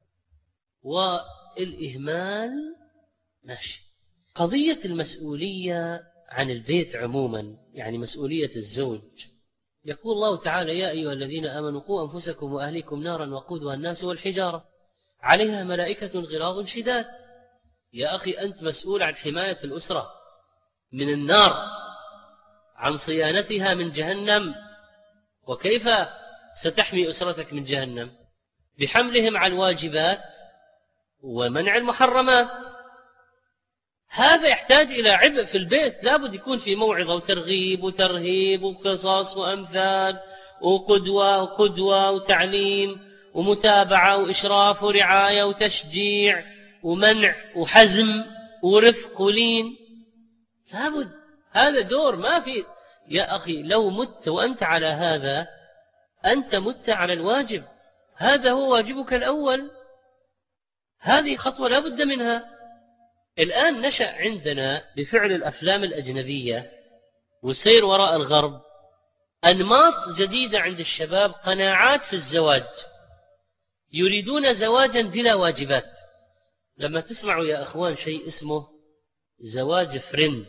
والإهمال ماشي. قضية المسؤولية عن البيت عموما، يعني مسؤولية الزوج، يقول الله تعالى: يا أيها الذين آمنوا قوا أنفسكم وأهليكم نارا وقودها الناس والحجارة عليها ملائكة غلاظ شداد. يا أخي أنت مسؤول عن حماية الأسرة من النار، عن صيانتها من جهنم. وكيف ستحمي أسرتك من جهنم؟ بحملهم على الواجبات ومنع المحرمات. هذا يحتاج إلى عبء في البيت، لابد يكون في موعظة وترغيب وترهيب وقصص وأمثال وقدوة وتعليم ومتابعة وإشراف ورعاية وتشجيع ومنع وحزم ورفق ولين. لابد، هذا دور ما في. يا أخي لو مت وأنت على هذا أنت مت على الواجب، هذا هو واجبك الأول، هذه خطوة لا بد منها. الآن نشأ عندنا بفعل الأفلام الأجنبية والسير وراء الغرب أنماط جديدة عند الشباب، قناعات في الزواج، يريدون زواجا بلا واجبات. لما تسمعوا يا أخوان شيء اسمه زواج فريند،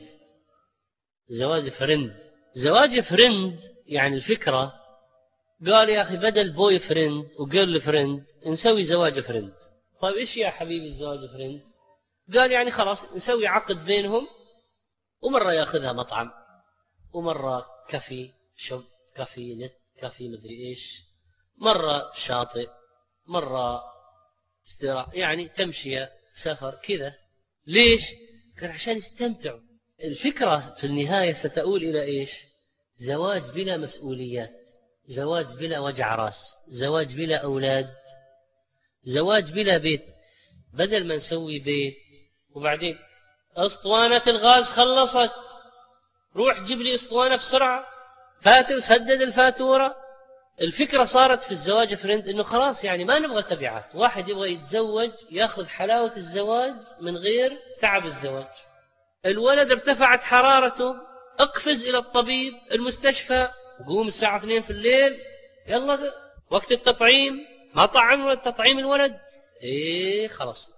زواج فريند يعني الفكرة، قال يا أخي بدل بوي فريند وجيرل فريند نسوي زواج فريند. طيب إيش يا حبيبي الزواج فريند؟ قال يعني خلاص نسوي عقد بينهم، ومرة ياخذها مطعم، ومرة كافي شوب، كافي نت، كافي مدري إيش، مرة شاطئ، مرة استراحة، يعني تمشية، سفر كذا. ليش؟ قال عشان يستمتعوا. الفكرة في النهاية ستؤول إلى إيش؟ زواج بلا مسؤوليات، زواج بلا وجع راس، زواج بلا أولاد، زواج بلا بيت. بدل ما نسوي بيت وبعدين أسطوانة الغاز خلصت، روح جيب لي أسطوانة بسرعة، فاتر سدد الفاتورة. الفكرة صارت في الزواج فريند إنه خلاص يعني ما نبغى تبعات، واحد يبغى يتزوج ياخذ حلاوة الزواج من غير تعب الزواج. الولد ارتفعت حرارته، اقفز إلى الطبيب، المستشفى، قوم الساعة 2 في الليل، يلا وقت التطعيم، ما طعموا التطعيم الولد، ايه خلاص.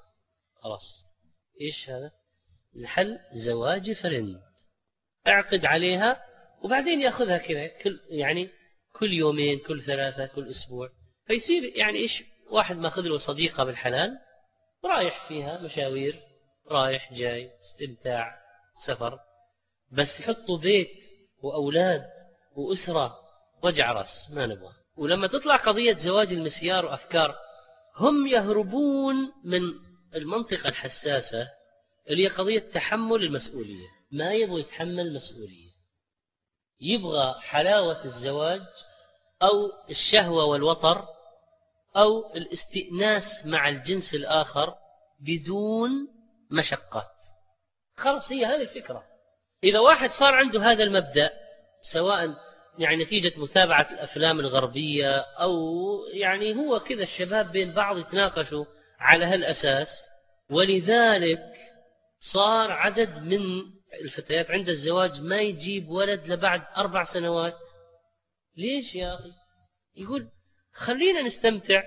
ايش هذا الحل؟ زواج فريند، اعقد عليها وبعدين ياخذها كذا يعني كل يومين، كل ثلاثة، كل أسبوع، فيصير يعني إيش، واحد ماخذ له صديقة بالحلال رايح فيها مشاوير، رايح جاي، استمتاع، سفر. بس يحطوا بيت وأولاد وأسرة، وجع رأس ما نبغى. ولما تطلع قضية زواج المسيار وأفكار، هم يهربون من المنطقة الحساسة اللي هي قضية تحمل المسؤولية. ما يبغى يتحمل مسؤولية، يبغى حلاوة الزواج أو الشهوة والوطر أو الاستئناس مع الجنس الآخر بدون مشقات. خلاص هي هذه الفكرة. إذا واحد صار عنده هذا المبدأ، سواء يعني نتيجة متابعة الأفلام الغربية أو يعني هو كذا الشباب بين بعض يتناقشوا على هالأساس، ولذلك صار عدد من الفتيات عند الزواج ما يجيب ولد لبعد 4 سنوات. ليش يا أخي؟ يقول خلينا نستمتع،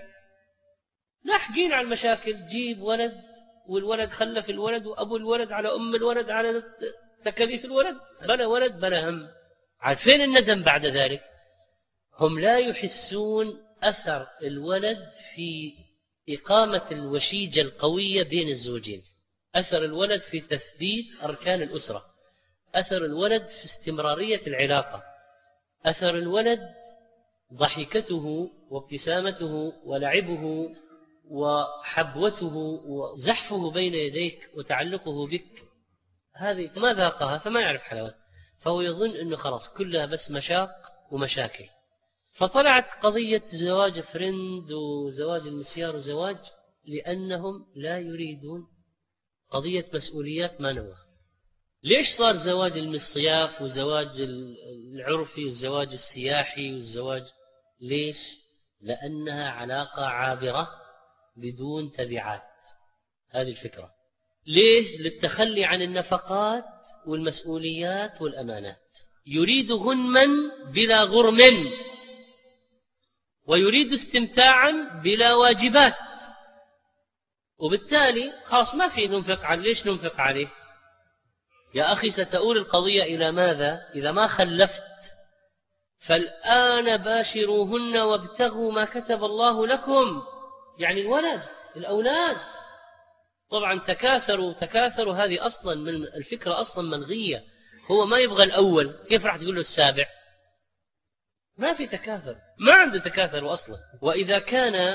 لاحقين على المشاكل، جيب ولد والولد خلف الولد وأبو الولد على أم الولد على تكاليف الولد، بلا ولد بلا هم. عارفين الندم بعد ذلك؟ هم لا يحسون أثر الولد في إقامة الوشيجة القوية بين الزوجين، أثر الولد في تثبيت أركان الأسرة، أثر الولد في استمرارية العلاقة، أثر الولد ضحكته وابتسامته ولعبه وحبوته وزحفه بين يديك وتعلقه بك، هذه ما ذاقها فما يعرف حلاوة، فهو يظن أنه خلاص كلها بس مشاق ومشاكل. فطلعت قضية زواج فريند وزواج المسيار وزواج، لأنهم لا يريدون قضية مسؤوليات ما نوى. ليش صار زواج المصياف وزواج العرفي والزواج السياحي والزواج؟ ليش؟ لأنها علاقة عابرة بدون تبعات. هذه الفكرة. ليه؟ للتخلي عن النفقات والمسؤوليات والأمانات. يريد غنما بلا غرم، ويريد استمتاعا بلا واجبات، وبالتالي خلاص ما في ننفق عليه. ليش ننفق عليه يا أخي؟ ستؤول القضية إلى ماذا؟ إذا ما خلفت فالآن باشروهن وابتغوا ما كتب الله لكم، يعني الولد الأولاد. طبعا تكاثروا هذه أصلا من الفكرة أصلا منغية. هو ما يبغى الأول، كيف راح تقول له السابع؟ ما في تكاثر، ما عنده تكاثر أصلا. وإذا كان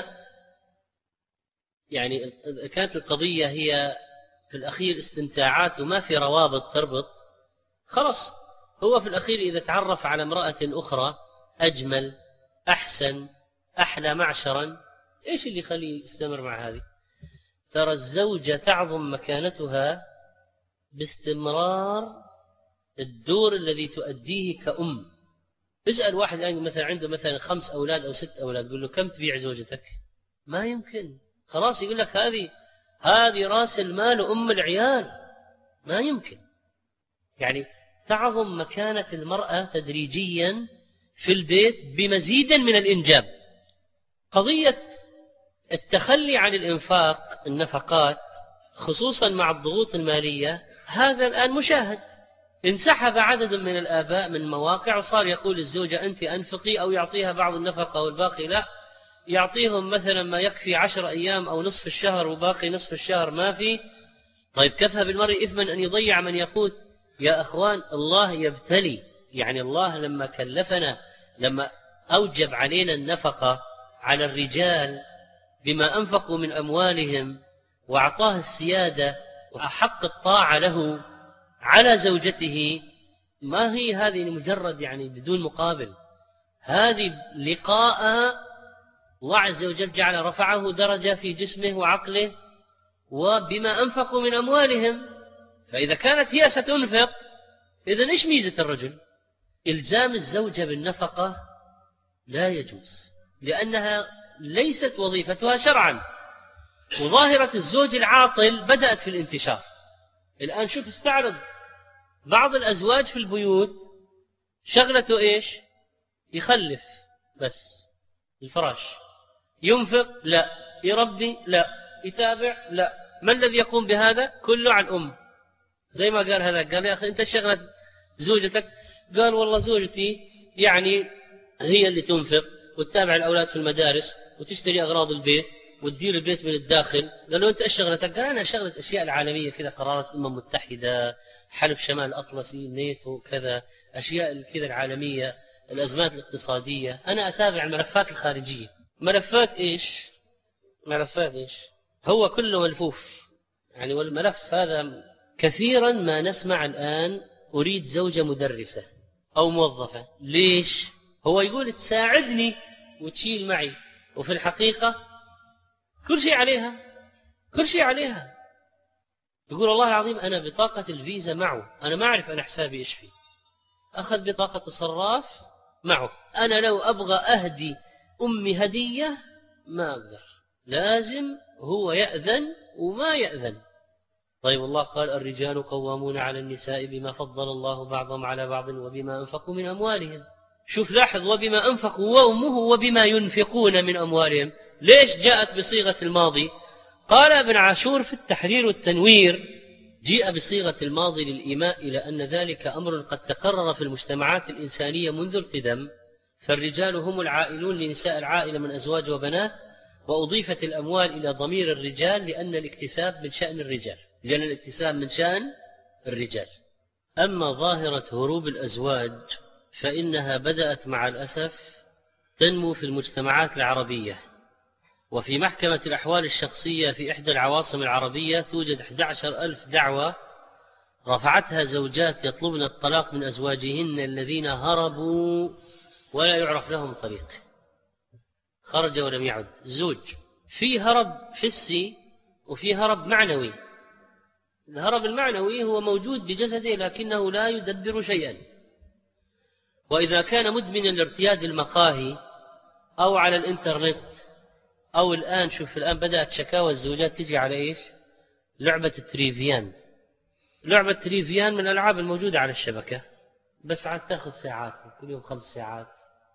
يعني كانت القضية هي في الأخير استمتاعات وما في روابط تربط، خلاص هو في الأخير إذا تعرف على امرأة أخرى أجمل أحسن أحلى معشرا، إيش اللي يخليه يستمر مع هذه؟ ترى الزوجة تعظم مكانتها باستمرار الدور الذي تؤديه كأم. اسأل واحد الآن مثلا عنده مثلا 5 أولاد أو 6 أولاد، قل له كم تبيع زوجتك؟ ما يمكن. خلاص يقول لك هذه رأس المال وأم العيال. ما يمكن. يعني تعظم مكانة المرأة تدريجيا في البيت بمزيد من الإنجاب. قضية التخلي عن الإنفاق النفقات خصوصا مع الضغوط المالية، هذا الآن مشاهد. انسحب عدد من الآباء من مواقع، صار يقول الزوجة أنت أنفقي، أو يعطيها بعض النفقة والباقي لا، يعطيهم مثلا ما يكفي 10 أيام أو نصف الشهر وباقي نصف الشهر ما في. طيب كفى بالمرء إثما أن يضيع من يقوت. يا أخوان الله يبتلي، يعني الله لما كلفنا، لما أوجب علينا النفقة على الرجال بما أنفقوا من أموالهم وأعطاه السيادة وأحق الطاعة له على زوجته، ما هي هذه مجرد يعني بدون مقابل، هذه لقاء الله عز وجل جعل رفعه درجة في جسمه وعقله وبما أنفقوا من أموالهم. فإذا كانت هي ستنفق، إذن إيش ميزة الرجل؟ إلزام الزوجة بالنفقة لا يجوز، لأنها ليست وظيفتها شرعا. وظاهرة الزوج العاطل بدأت في الانتشار الآن. شوف استعرض بعض الأزواج في البيوت شغلته إيش؟ يخلف بس الفراش، ينفق لا، يربي لا، يتابع لا. ما الذي يقوم بهذا؟ كله عن الأم. زي ما قال هذا، قال يا أخي أنت شغلت زوجتك، قال والله زوجتي يعني هي اللي تنفق وتتابع الأولاد في المدارس وتشتري أغراض البيت وتدير البيت من الداخل. قال له أنت إيش شغلتك؟ قال أنا شغلت أشياء العالمية كذا، قرارات الأمم المتحدة، حلف شمال الأطلسي، نيتو، كذا أشياء كذا العالمية، الأزمات الاقتصادية. أنا أتابع الملفات الخارجية. ملفات إيش؟ ملفات إيش؟ هو كله ملفوف يعني. والملف هذا كثيرا ما نسمع الآن أريد زوجة مدرسة أو موظفة. ليش؟ هو يقول تساعدني وتشيل معي، وفي الحقيقة كل شيء عليها، كل شيء عليها. يقول والله العظيم أنا بطاقة الفيزا معه، أنا ما أعرف أنا حسابي إيش فيه، أخذ بطاقة الصراف معه. أنا لو أبغى أهدي أمي هدية ما أقدر، لازم هو يأذن وما يأذن. طيب الله قال الرجال قوامون على النساء بما فضل الله بعضهم على بعض وبما أنفقوا من أموالهم. شوف لاحظ، وبما أنفقوا وأمه وبما ينفقون من أموالهم. ليش جاءت بصيغة الماضي؟ قال ابن عاشور في التحرير والتنوير جيء بصيغة الماضي للإيماء إلى أن ذلك أمر قد تكرر في المجتمعات الإنسانية منذ القدم، فالرجال هم العائلون لنساء العائلة من أزواج وبنات، وأضيفت الأموال إلى ضمير الرجال لأن الاكتساب من شأن الرجال، لأن الاكتساب من شأن الرجال. أما ظاهرة هروب الأزواج فإنها بدأت مع الأسف تنمو في المجتمعات العربية. وفي محكمة الأحوال الشخصية في إحدى العواصم العربية توجد 11,000 دعوة رفعتها زوجات يطلبن الطلاق من أزواجهن الذين هربوا ولا يعرف لهم طريق، خرج ولم يعد. زوج في هرب حسي وفي هرب معنوي. الهرب المعنوي هو موجود بجسده لكنه لا يدبر شيئا. وإذا كان مدمنا لارتياد المقاهي أو على الإنترنت، أو الآن شوف الآن بدأت شكاوى الزوجات تجي على إيش؟ لعبة التريفيان. لعبة تريفيان من الألعاب الموجودة على الشبكة، بس عاد تأخذ ساعات، كل يوم 5 ساعات.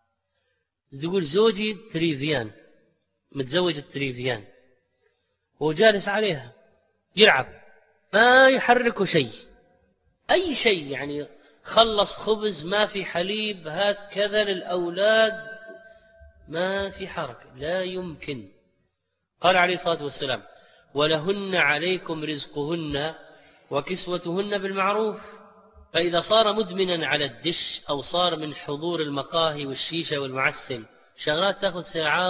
تقول زوجي تريفيان، متزوج التريفيان، هو جالس عليها يلعب، ما يحركه شيء، أي شيء يعني. خلص خبز ما في حليب، هات كذا للأولاد، ما في حركة، لا يمكن. قال عليه الصلاة والسلام ولهن عليكم رزقهن وكسوتهن بالمعروف. فإذا صار مدمنا على الدش أو صار من حضور المقاهي والشيشة والمعسل، شغلات تأخذ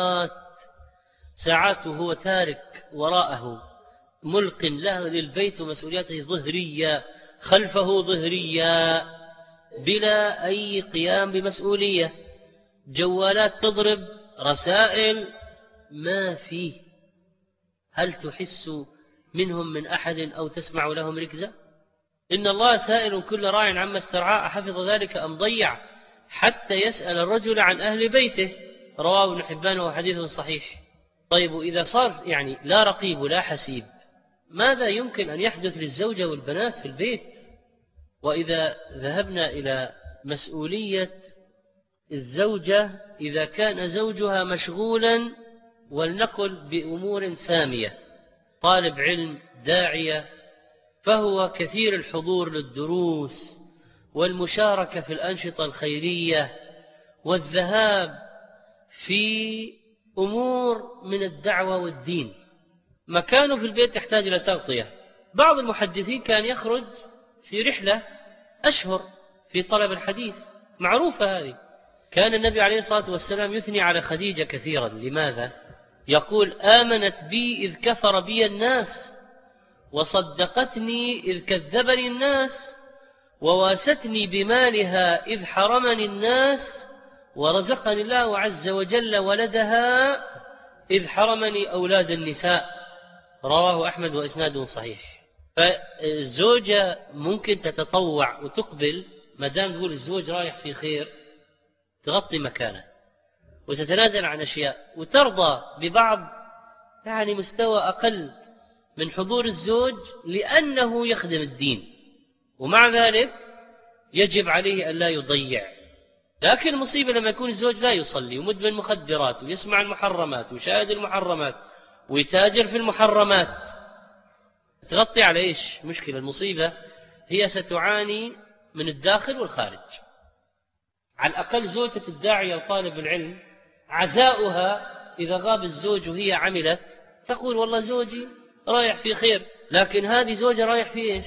ساعات وهو تارك وراءه ملق له للبيت ومسؤولياته ظهرية خلفه ظهرية بلا أي قيام بمسؤولية. جوالات تضرب، رسائل ما فيه. هل تحس منهم من أحد أو تسمع لهم ركزة؟ إن الله سائل كل راع عما استرعاه أحفظ ذلك أم ضيع، حتى يسأل الرجل عن أهل بيته. رواه ابن حبان وحديث صحيح. طيب إذا صار يعني لا رقيب ولا حسيب، ماذا يمكن أن يحدث للزوجة والبنات في البيت؟ وإذا ذهبنا إلى مسؤولية الزوجة إذا كان زوجها مشغولا، ولنقل بأمور سامية، طالب علم، داعية، فهو كثير الحضور للدروس والمشاركة في الأنشطة الخيرية والذهاب في أمور من الدعوة والدين، مكانه في البيت يحتاج إلى تغطية. بعض المحدثين كان يخرج في رحلة أشهر في طلب الحديث، معروفة هذه، كان النبي عليه الصلاة والسلام يثني على خديجة كثيرا. لماذا؟ يقول: آمنت بي إذ كفر بي الناس، وصدقتني إذ كذبني الناس، وواستني بمالها إذ حرمني الناس، ورزقني الله عز وجل ولدها إذ حرمني أولاد النساء. رواه أحمد وإسناده صحيح. فالزوجة ممكن تتطوع وتقبل، ما دام تقول الزوج رايح في خير، تغطي مكانه وتتنازل عن أشياء، وترضى ببعض مستوى أقل من حضور الزوج لأنه يخدم الدين، ومع ذلك يجب عليه أن لا يضيع. لكن المصيبة لما يكون الزوج لا يصلي ومدمن مخدرات ويسمع المحرمات ويشاهد المحرمات ويتاجر في المحرمات، تغطي على إيش؟ مشكلة. المصيبة هي ستعاني من الداخل والخارج. على الأقل زوجة الداعية وطالب العلم عزاؤها إذا غاب الزوج وهي عملت تقول: والله زوجي رايح في خير. لكن هذه زوجة رايح في إيش؟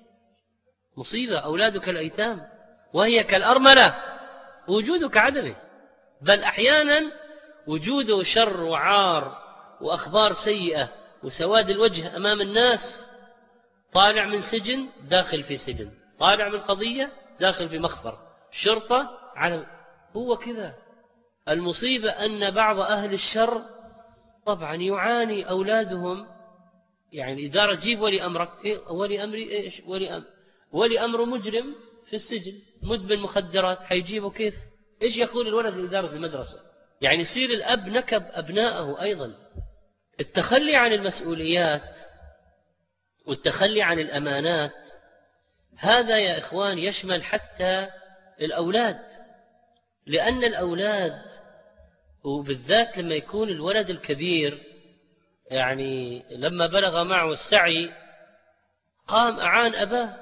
مصيبة. أولادك الأيتام وهي كالأرملة، وجودك عدمه، بل أحيانا وجوده شر وعار وأخبار سيئة وسواد الوجه أمام الناس. طالع من سجن داخل في سجن، طالع من قضية داخل في مخبر شرطة هو كذا. المصيبة أن بعض أهل الشر طبعا يعاني أولادهم. الإدارة تجيب ولي أمرك، ولي أمري إيش؟ ولي أمر مجرم في السجن مدمن مخدرات، حيجيبه كيف؟ إيش يقول الولد لإدارة المدرسة؟ يصير الأب نكب أبنائه أيضا. التخلي عن المسؤوليات والتخلي عن الأمانات هذا يا إخوان يشمل حتى الأولاد، لأن الأولاد وبالذات لما يكون الولد الكبير لما بلغ معه السعي قام أعان أباه،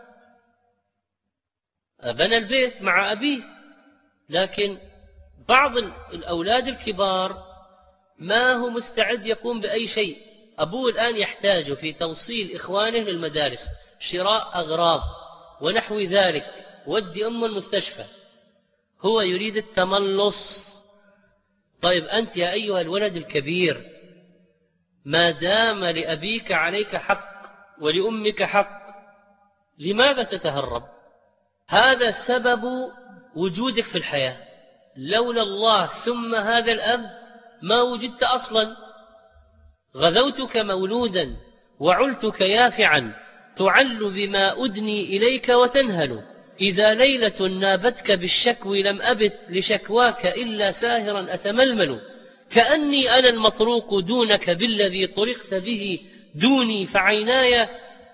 بنى البيت مع أبيه. لكن بعض الأولاد الكبار ما هو مستعد يقوم بأي شيء. أبوه الآن يحتاج في توصيل إخوانه للمدارس، شراء أغراض ونحو ذلك، ودي أمه المستشفى، هو يريد التملص. طيب أنت يا أيها الولد الكبير، ما دام لأبيك عليك حق ولأمك حق، لماذا تتهرب؟ هذا سبب وجودك في الحياة. لولا الله ثم هذا الأب ما وجدت أصلا. غذوتك مولودا وعلتك يافعا، تعل بما أدني إليك وتنهل. إذا ليلة نابتك بالشكو لم أبت لشكواك إلا ساهرا أتململ. كأني أنا المطروق دونك بالذي طرقت به دوني، فعيناي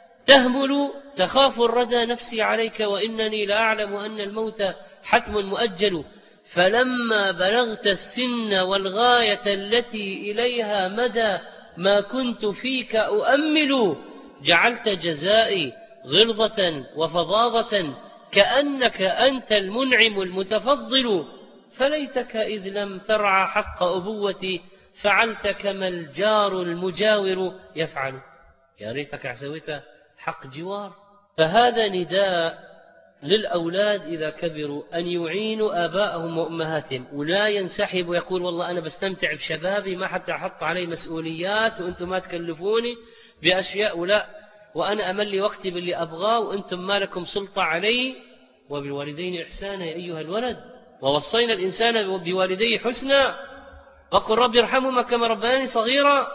تهمل تخاف الردى نفسي عليك، وإنني لأعلم أن الموت حتم مؤجل. فلما بلغت السن والغاية التي إليها مدى ما كنت فيك أؤمل، جعلت جزائي غلظة وفظاظة، كأنك أنت المنعم المتفضل. فليتك إذ لم ترعى حق أبوتي، فعلت كما الجار المجاور يفعل. يا ريتك سويت حق جوار. فهذا نداء للأولاد إذا كبروا أن يعينوا آباءهم وأمهاتهم، ولا ينسحب ويقول: والله أنا بستمتع بشبابي، ما حتى أحط علي مسؤوليات وأنتم ما تكلفوني بأشياء، ولا وأنا أملي وقتي باللي أبغاه وأنتم ما لكم سلطة علي. وبالوالدين إحسانا يا أيها الولد، ووصينا الإنسان بوالديه حسنا، وقل رب ارحمهما كما ربياني صغيرا.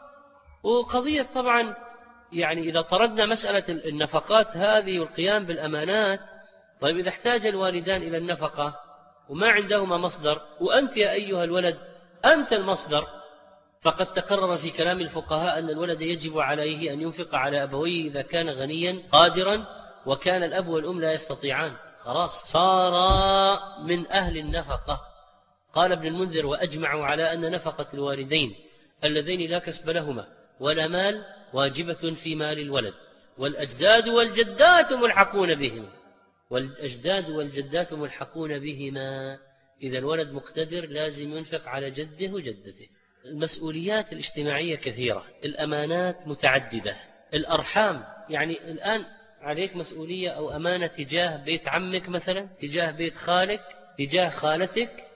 وقضية طبعا إذا طردنا مسألة النفقات هذه والقيام بالأمانات، طيب إذا احتاج الوالدان إلى النفقة وما عندهما مصدر، وأنت يا أيها الولد أنت المصدر، فقد تقرر في كلام الفقهاء أن الولد يجب عليه أن ينفق على أبويه إذا كان غنيا قادرا، وكان الأب والأم لا يستطيعان، خلاص صار من أهل النفقة. قال ابن المنذر: وأجمعوا على أن نفقة الوالدين اللذين لا كسب لهما ولا مال واجبة في مال الولد، والأجداد والجدات ملحقون بهم. والأجداد والجدات ملحقون بهما. إذا الولد مقتدر لازم ينفق على جده وجدته. المسؤوليات الاجتماعية كثيرة، الأمانات متعددة. الأرحام، الآن عليك مسؤولية أو أمانة تجاه بيت عمك مثلا، تجاه بيت خالك، تجاه خالتك،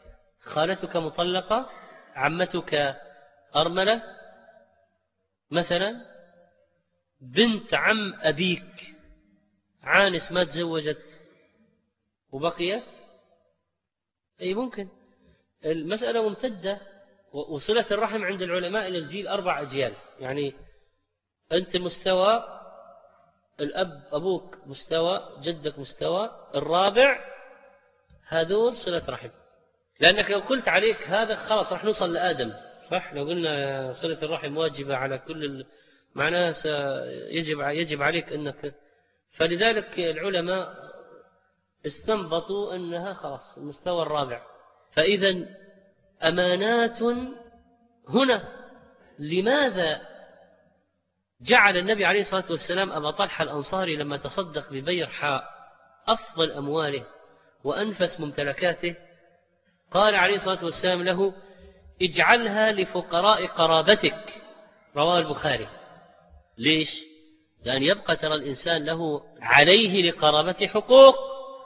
خالتك مطلقة، عمتك أرملة مثلا، بنت عم أبيك عانس ما تزوجت وبقيت، أي ممكن. المسألة ممتدة، وصلة الرحم عند العلماء إلى الجيل 4 أجيال. يعني أنت مستوى الأب، أبوك مستوى، جدك مستوى الرابع، هذول صلة رحم. لأنك لو قلت عليك هذا خلاص راح نوصل لآدم، صح؟ لو قلنا صلة الرحم واجبة على كل معناها يجب عليك أنك. فلذلك العلماء استنبطوا أنها خلاص المستوى الرابع. فإذا أمانات هنا. لماذا جعل النبي عليه الصلاة والسلام أبا طلحة الأنصاري لما تصدق ببيرحاء أفضل أمواله وأنفس ممتلكاته قال عليه الصلاة والسلام له: اجعلها لفقراء قرابتك؟ رواه البخاري. ليش؟ لأن يبقى ترى الإنسان له عليه لقرابته حقوق،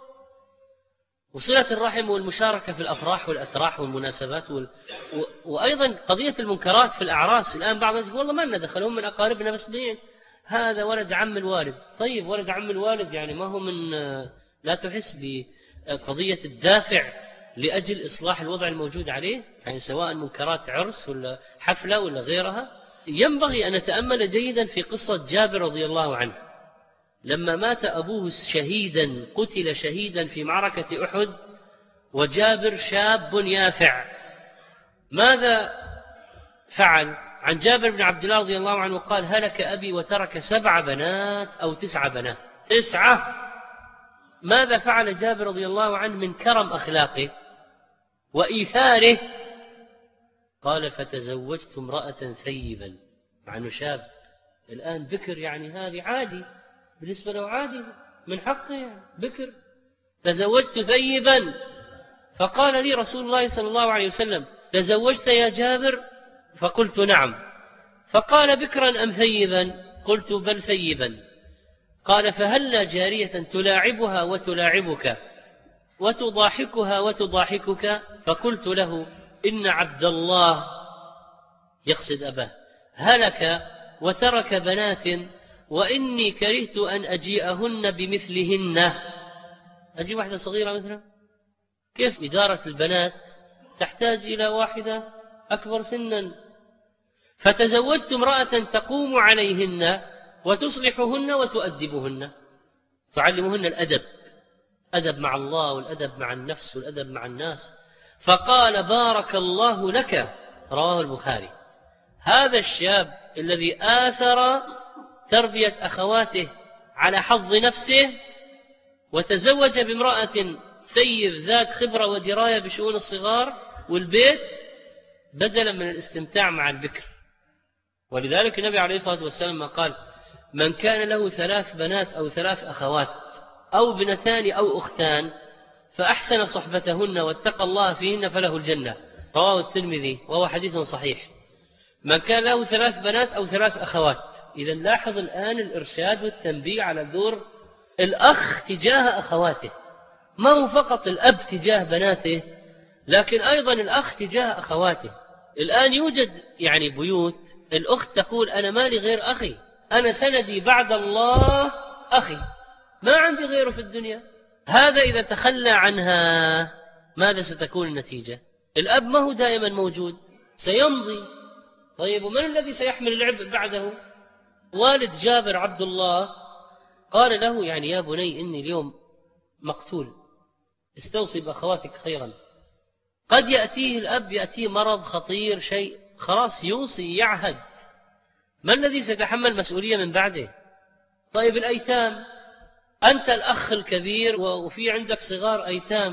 وصلة الرحم والمشاركة في الأفراح والأتراح والمناسبات وأيضا قضية المنكرات في الأعراس. الآن بعض الناس والله ما لنا دخلهم من أقاربنا بس بين هذا ولد عم الوالد. طيب ولد عم الوالد يعني ما هو من، لا تحس بقضية الدافع لأجل إصلاح الوضع الموجود عليه، يعني سواء منكرات عرس ولا حفلة ولا غيرها. ينبغي أن نتأمل جيدا في قصة جابر رضي الله عنه لما مات أبوه شهيدا، قتل شهيدا في معركة أحد، وجابر شاب يافع. ماذا فعل؟ عن جابر بن عبد الله رضي الله عنه قال: هلك أبي وترك 7 بنات أو 9 بنات، 9. ماذا فعل جابر رضي الله عنه من كرم أخلاقه وإيثاره؟ قال: فتزوجت امرأة ثيبا، مع أنه شاب الآن بكر، يعني هذه عادي بالنسبة له، عادي من حقه يعني بكر. تزوجت ثيبا. فقال لي رسول الله صلى الله عليه وسلم: تزوجت يا جابر؟ فقلت: نعم. فقال: بكرا أم ثيبا؟ قلت: بل ثيبا. قال: فهل جارية تلاعبها وتلاعبك وتضاحكها وتضاحكك؟ فقلت له: إن عبد الله، يقصد أباه، هلك وترك بنات، وإني كرهت أن أجيئهن بمثلهن. أجي واحدة صغيرة مثلا، كيف إدارة البنات تحتاج إلى واحدة أكبر سنا. فتزوجت امرأة تقوم عليهن وتصلحهن وتؤدبهن، تعلمهن الأدب، أدب مع الله والأدب مع النفس والأدب مع الناس. فقال: بارك الله لك. رواه البخاري. هذا الشاب الذي آثر تربية أخواته على حظ نفسه وتزوج بامرأة ثيب ذات خبرة ودراية بشؤون الصغار والبيت بدلا من الاستمتاع مع البكر. ولذلك النبي عليه الصلاة والسلام قال: من كان له 3 بنات أو 3 أخوات أو بنتان أو أختان فأحسن صحبتهن واتقى الله فيهن فله الجنة. رواه الترمذي وهو حديث صحيح. من كان له 3 بنات أو 3 أخوات. إذا لاحظ الآن الإرشاد والتنبيه على دور الأخ تجاه أخواته، ما هو فقط الأب تجاه بناته، لكن أيضا الأخ تجاه أخواته. الآن يوجد يعني بيوت الأخت تقول: أنا مالي غير أخي، أنا سندي بعد الله أخي، ما عندي غيره في الدنيا. هذا إذا تخلى عنها ماذا ستكون النتيجة؟ الأب ما هو دائما موجود، سيمضي. طيب ومن الذي سيحمل العبء بعده؟ والد جابر عبد الله قال له: يعني يا بني إني اليوم مقتول، استوصي بأخواتك خيرا. قد يأتيه الأب، يأتيه مرض خطير، شيء خلاص يوصي يعهد، ما الذي سيتحمل مسؤولية من بعده؟ طيب الأيتام، أنت الأخ الكبير وفي عندك صغار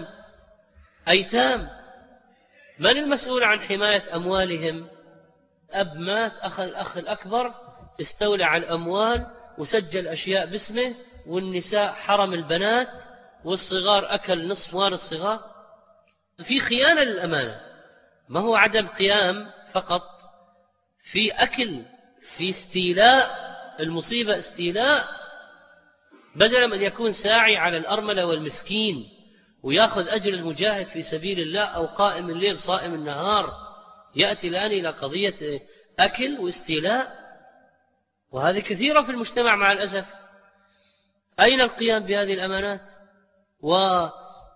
أيتام، من المسؤول عن حماية أموالهم؟ أب مات، الأخ الأكبر استولى على الأموال وسجل أشياء باسمه، والنساء حرم البنات، والصغار أكل نصف مال الصغار. في خيانة للأمانة، ما هو عدم قيام فقط، في أكل، في استيلاء. المصيبة استيلاء، بدلا من يكون ساعي على الأرملة والمسكين ويأخذ أجر المجاهد في سبيل الله أو قائم الليل صائم النهار، يأتي الآن إلى قضية أكل واستيلاء، وهذه كثيرة في المجتمع مع الأسف. أين القيام بهذه الأمانات؟ وهذه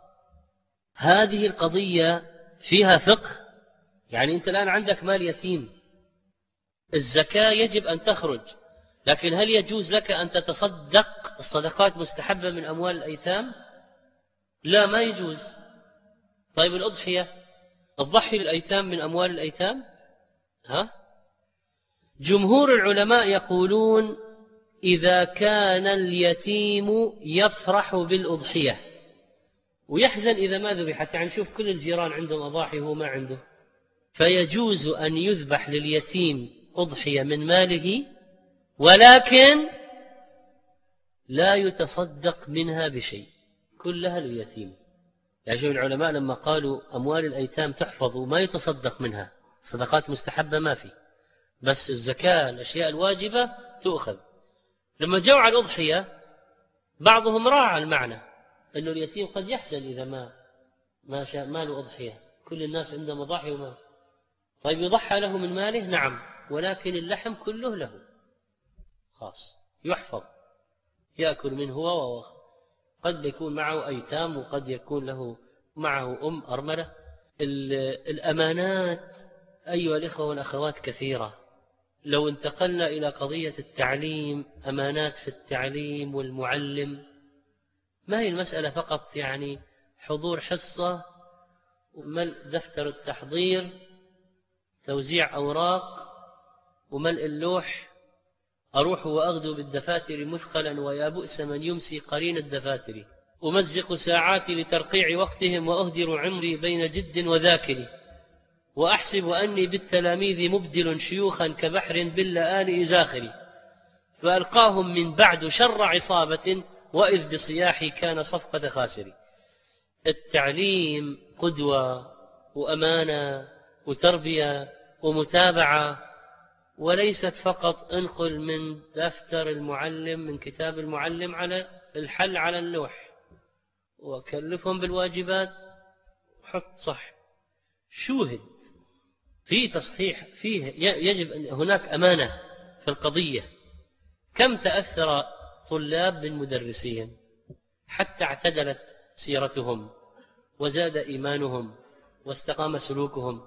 القضية فيها فقه. يعني أنت الآن عندك مال يتيم، الزكاة يجب أن تخرج، لكن هل يجوز لك أن تتصدق؟ الصدقات مستحبة من أموال الأيتام؟ لا، ما يجوز. طيب الأضحية، الضحي للأيتام من أموال الأيتام؟ جمهور العلماء يقولون إذا كان اليتيم يفرح بالأضحية ويحزن إذا ما ذبحت، يعني شوف كل الجيران عندهم أضاحي وهو ما عنده، فيجوز أن يذبح لليتيم أضحية من ماله، ولكن لا يتصدق منها بشيء، كلها لليتيم. يعني شوف العلماء لما قالوا أموال الأيتام تحفظ وما يتصدق منها، صدقات مستحبة ما في، بس الزكاة الأشياء الواجبة تؤخذ. لما جاءوا على الأضحية بعضهم راعى المعنى أنه اليتيم قد يحزن إذا ما له أضحية، كل الناس عندهم أضاحي وما، طيب يضحى له من ماله؟ نعم، ولكن اللحم كله له خاص يحفظ يأكل منه هو، قد يكون معه أيتام وقد يكون له معه أم أرملة. الأمانات أيها الإخوة والأخوات كثيرة. لو انتقلنا إلى قضية التعليم، أمانات في التعليم والمعلم، ما هي المسألة فقط يعني حضور حصة وملء دفتر التحضير، توزيع أوراق وملء اللوح، أروح وأغدو بالدفاتر مثقلا ويا بؤس من يمسي قرين الدفاتر، أمزق ساعاتي لترقيع وقتهم وأهدر عمري بين جد وذاكر، وأحسب أني بالتلاميذ مبدل شيوخا كبحر باللآلئ زاخر، فألقاهم من بعد شر عصابة وإذ بصياحي كان صفقة خاسر. التعليم قدوة وأمانة وتربية ومتابعة، وليست فقط انقل من دفتر المعلم من كتاب المعلم على الحل على اللوح وكلفهم بالواجبات وحط صح. شوهد في تصحيح، فيه يجب أن هناك أمانة في القضية. كم تأثر طلاب من مدرسين حتى اعتدلت سيرتهم وزاد إيمانهم واستقام سلوكهم.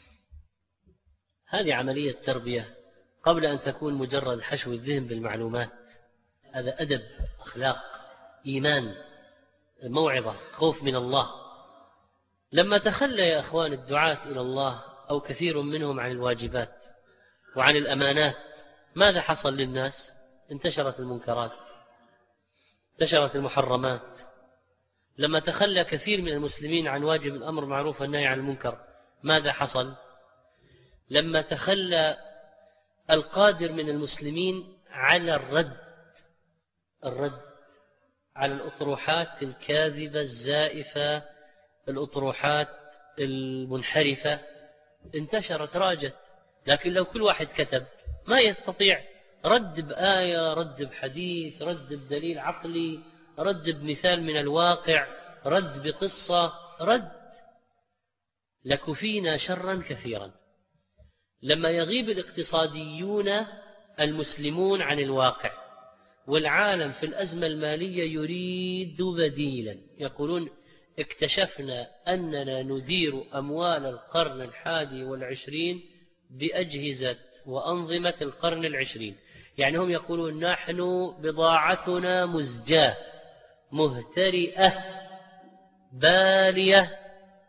هذه عملية تربية قبل أن تكون مجرد حشو الذهن بالمعلومات. هذا أدب، أخلاق، إيمان، موعظة، خوف من الله. لما تخلى يا أخوان الدعاة إلى الله أو كثير منهم عن الواجبات وعن الأمانات، ماذا حصل للناس؟ انتشرت المنكرات، انتشرت المحرمات. لما تخلى كثير من المسلمين عن واجب الأمر معروف والنهي عن المنكر، ماذا حصل؟ لما تخلى القادر من المسلمين على الرد على الأطروحات الكاذبة الزائفة، الأطروحات المنحرفة، انتشرت راجت. لكن لو كل واحد كتب ما يستطيع رد بآية، رد بحديث، رد بدليل عقلي، رد بمثال من الواقع، رد بقصة، رد، لكفينا شرا كثيرا. لما يغيب الاقتصاديون المسلمون عن الواقع والعالم في الأزمة المالية يريد بديلا، يقولون اكتشفنا أننا ندير أموال القرن 21 بأجهزة وأنظمة القرن 20. يعني هم يقولون نحن بضاعتنا مزجاة مهترئة بالية،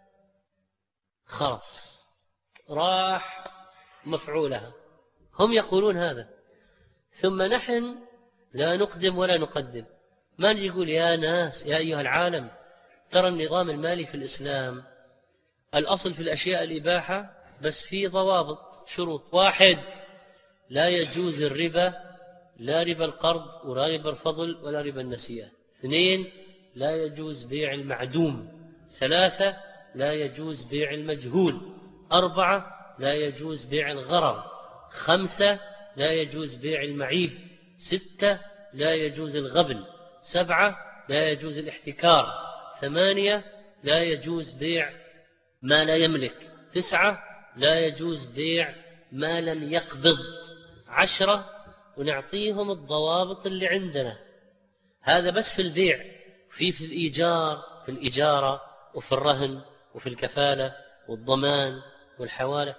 خلاص راح مفعولها. هم يقولون هذا، ثم نحن لا نقدم ولا نقدم. ما نجي يقول يا ناس يا أيها العالم، ترى النظام المالي في الإسلام الأصل في الأشياء الإباحة، بس في ضوابط، شروط. 1، لا يجوز الربا، لا ربا القرض ولا ربا الفضل ولا ربا النسيئة. 2، لا يجوز بيع المعدوم. 3، لا يجوز بيع المجهول. 4، لا يجوز بيع الغرر. 5، لا يجوز بيع المعيب. 6، لا يجوز الغبن. 7، لا يجوز الاحتكار. 8، لا يجوز بيع ما لا يملك. 9 لا يجوز بيع ما لم يقبض. 10 ونعطيهم الضوابط اللي عندنا. هذا بس في البيع. في الإيجار، في الإجارة، وفي الرهن، وفي الكفالة والضمان والحوالة.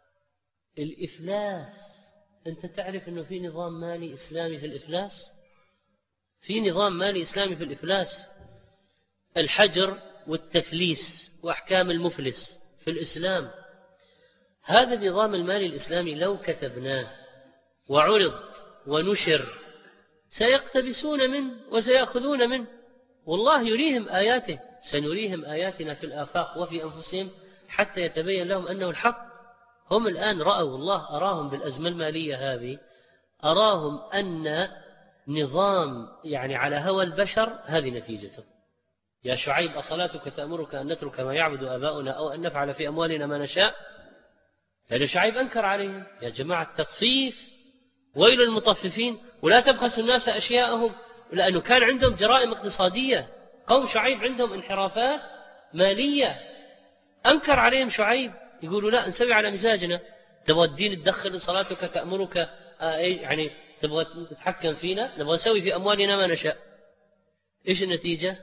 الإفلاس، أنت تعرف أنه في نظام مالي إسلامي في الإفلاس؟ في نظام مالي إسلامي في الإفلاس. الحجر والتفليس وأحكام المفلس في الإسلام. هذا النظام المالي الإسلامي لو كتبناه وعرض ونشر سيقتبسون منه وسيأخذون منه. والله يريهم آياته، سنريهم آياتنا في الآفاق وفي أنفسهم حتى يتبين لهم أنه الحق. هم الآن رأوا، الله أراهم بالأزمة المالية هذه، أراهم أن نظام يعني على هوى البشر هذه نتيجته. يا شعيب أصلاتك تأمرك أن نترك ما يعبد آباؤنا أو أن نفعل في أموالنا ما نشاء؟ يعني شعيب أنكر عليهم يا جماعة التطفيف، ويل المطففين ولا تبخسوا الناس أشياءهم، لأنه كان عندهم جرائم اقتصادية. قوم شعيب عندهم انحرافات مالية، أنكر عليهم شعيب. يقولوا لا نسوي على مزاجنا، تبغى الدين تدخل صلاتك تأمرك يعني تبغى تتحكم فينا، نبغى نسوي في أموالنا ما نشاء. إيش النتيجة؟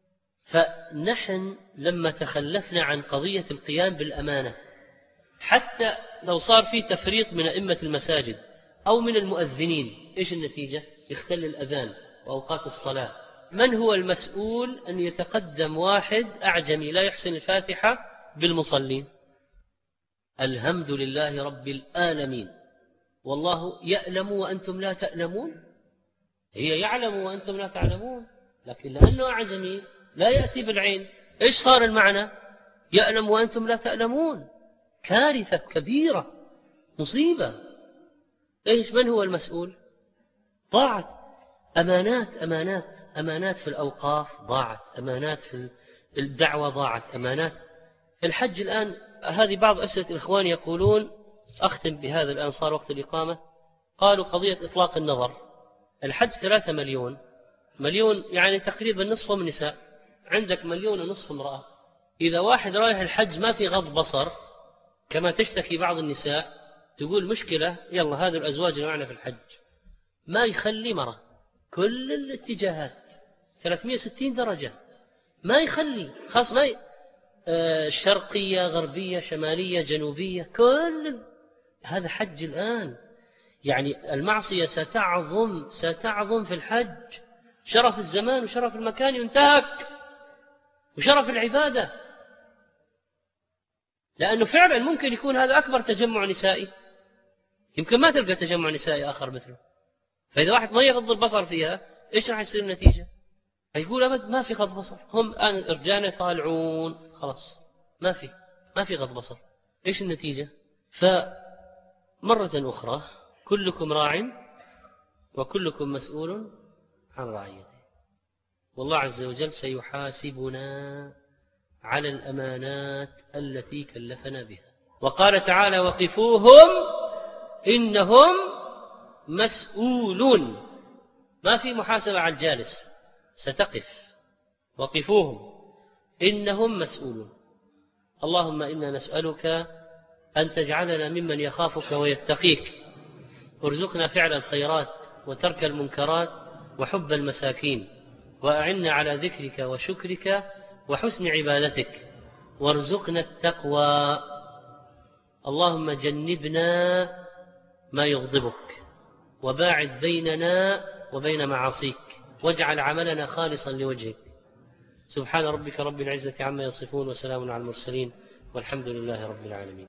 فنحن لما تخلفنا عن قضية القيام بالأمانة، حتى لو صار في تفريط من أئمة المساجد أو من المؤذنين، إيش النتيجة؟ يختل الأذان وأوقات الصلاة. من هو المسؤول أن يتقدم واحد أعجمي لا يحسن الفاتحة بالمصلين؟ الحمد لله رب العالمين، والله يألم وأنتم لا تألمون. هي يعلم وأنتم لا تعلمون، لكن لأنه أعجمي لا يأتي بالعين. إيش صار المعنى؟ يألم وأنتم لا تألمون. كارثة كبيرة، مصيبة. إيش؟ من هو المسؤول؟ ضاعت أمانات، أمانات في الأوقاف ضاعت، أمانات في الدعوة ضاعت، أمانات في الحج. الآن هذه بعض أسئلة الإخوان يقولون، أختم بهذا الآن صار وقت الإقامة، قالوا قضية إطلاق النظر. الحج 3 مليون يعني تقريبا نصفهم نساء، عندك 1.5 مليون امرأة. إذا واحد رايح الحج ما في غض بصر كما تشتكي بعض النساء، تقول مشكلة، يلا هذا الأزواج اللي معنا في الحج، ما يخلي مرة، كل الاتجاهات 360 درجة ما يخلي، خاص ما شرقية غربية شمالية جنوبية، كل هذا حج الآن. يعني المعصية ستعظم في الحج. شرف الزمان وشرف المكان ينتهك، وشرف العبادة، لأنه فعلا ممكن يكون هذا أكبر تجمع نسائي، يمكن ما تلقى تجمع نسائي آخر مثله. فإذا واحد ما يغض البصر فيها، إيش راح يصير النتيجة؟ يقول أبد ما في غض بصر، هم الآن رجال طالعون خلاص، ما في غض بصر. إيش النتيجة؟ فمرة أخرى، كلكم راع وكلكم مسؤول عن رعيته، والله عز وجل سيحاسبنا على الأمانات التي كلفنا بها. وقال تعالى: وقفوهم إنهم مسؤولون. ما في محاسبة على الجالس، ستقف. وقفوهم إنهم مسؤولون. اللهم إنا نسألك أن تجعلنا ممن يخافك ويتقيك، وارزقنا فعل الخيرات وترك المنكرات وحب المساكين، وأعنا على ذكرك وشكرك وحسن عبادتك، وارزقنا التقوى. اللهم جنبنا ما يغضبك، وباعد بيننا وبين معاصيك، واجعل عملنا خالصا لوجهك. سبحان ربك رب العزة عما يصفون، وسلام على المرسلين، والحمد لله رب العالمين.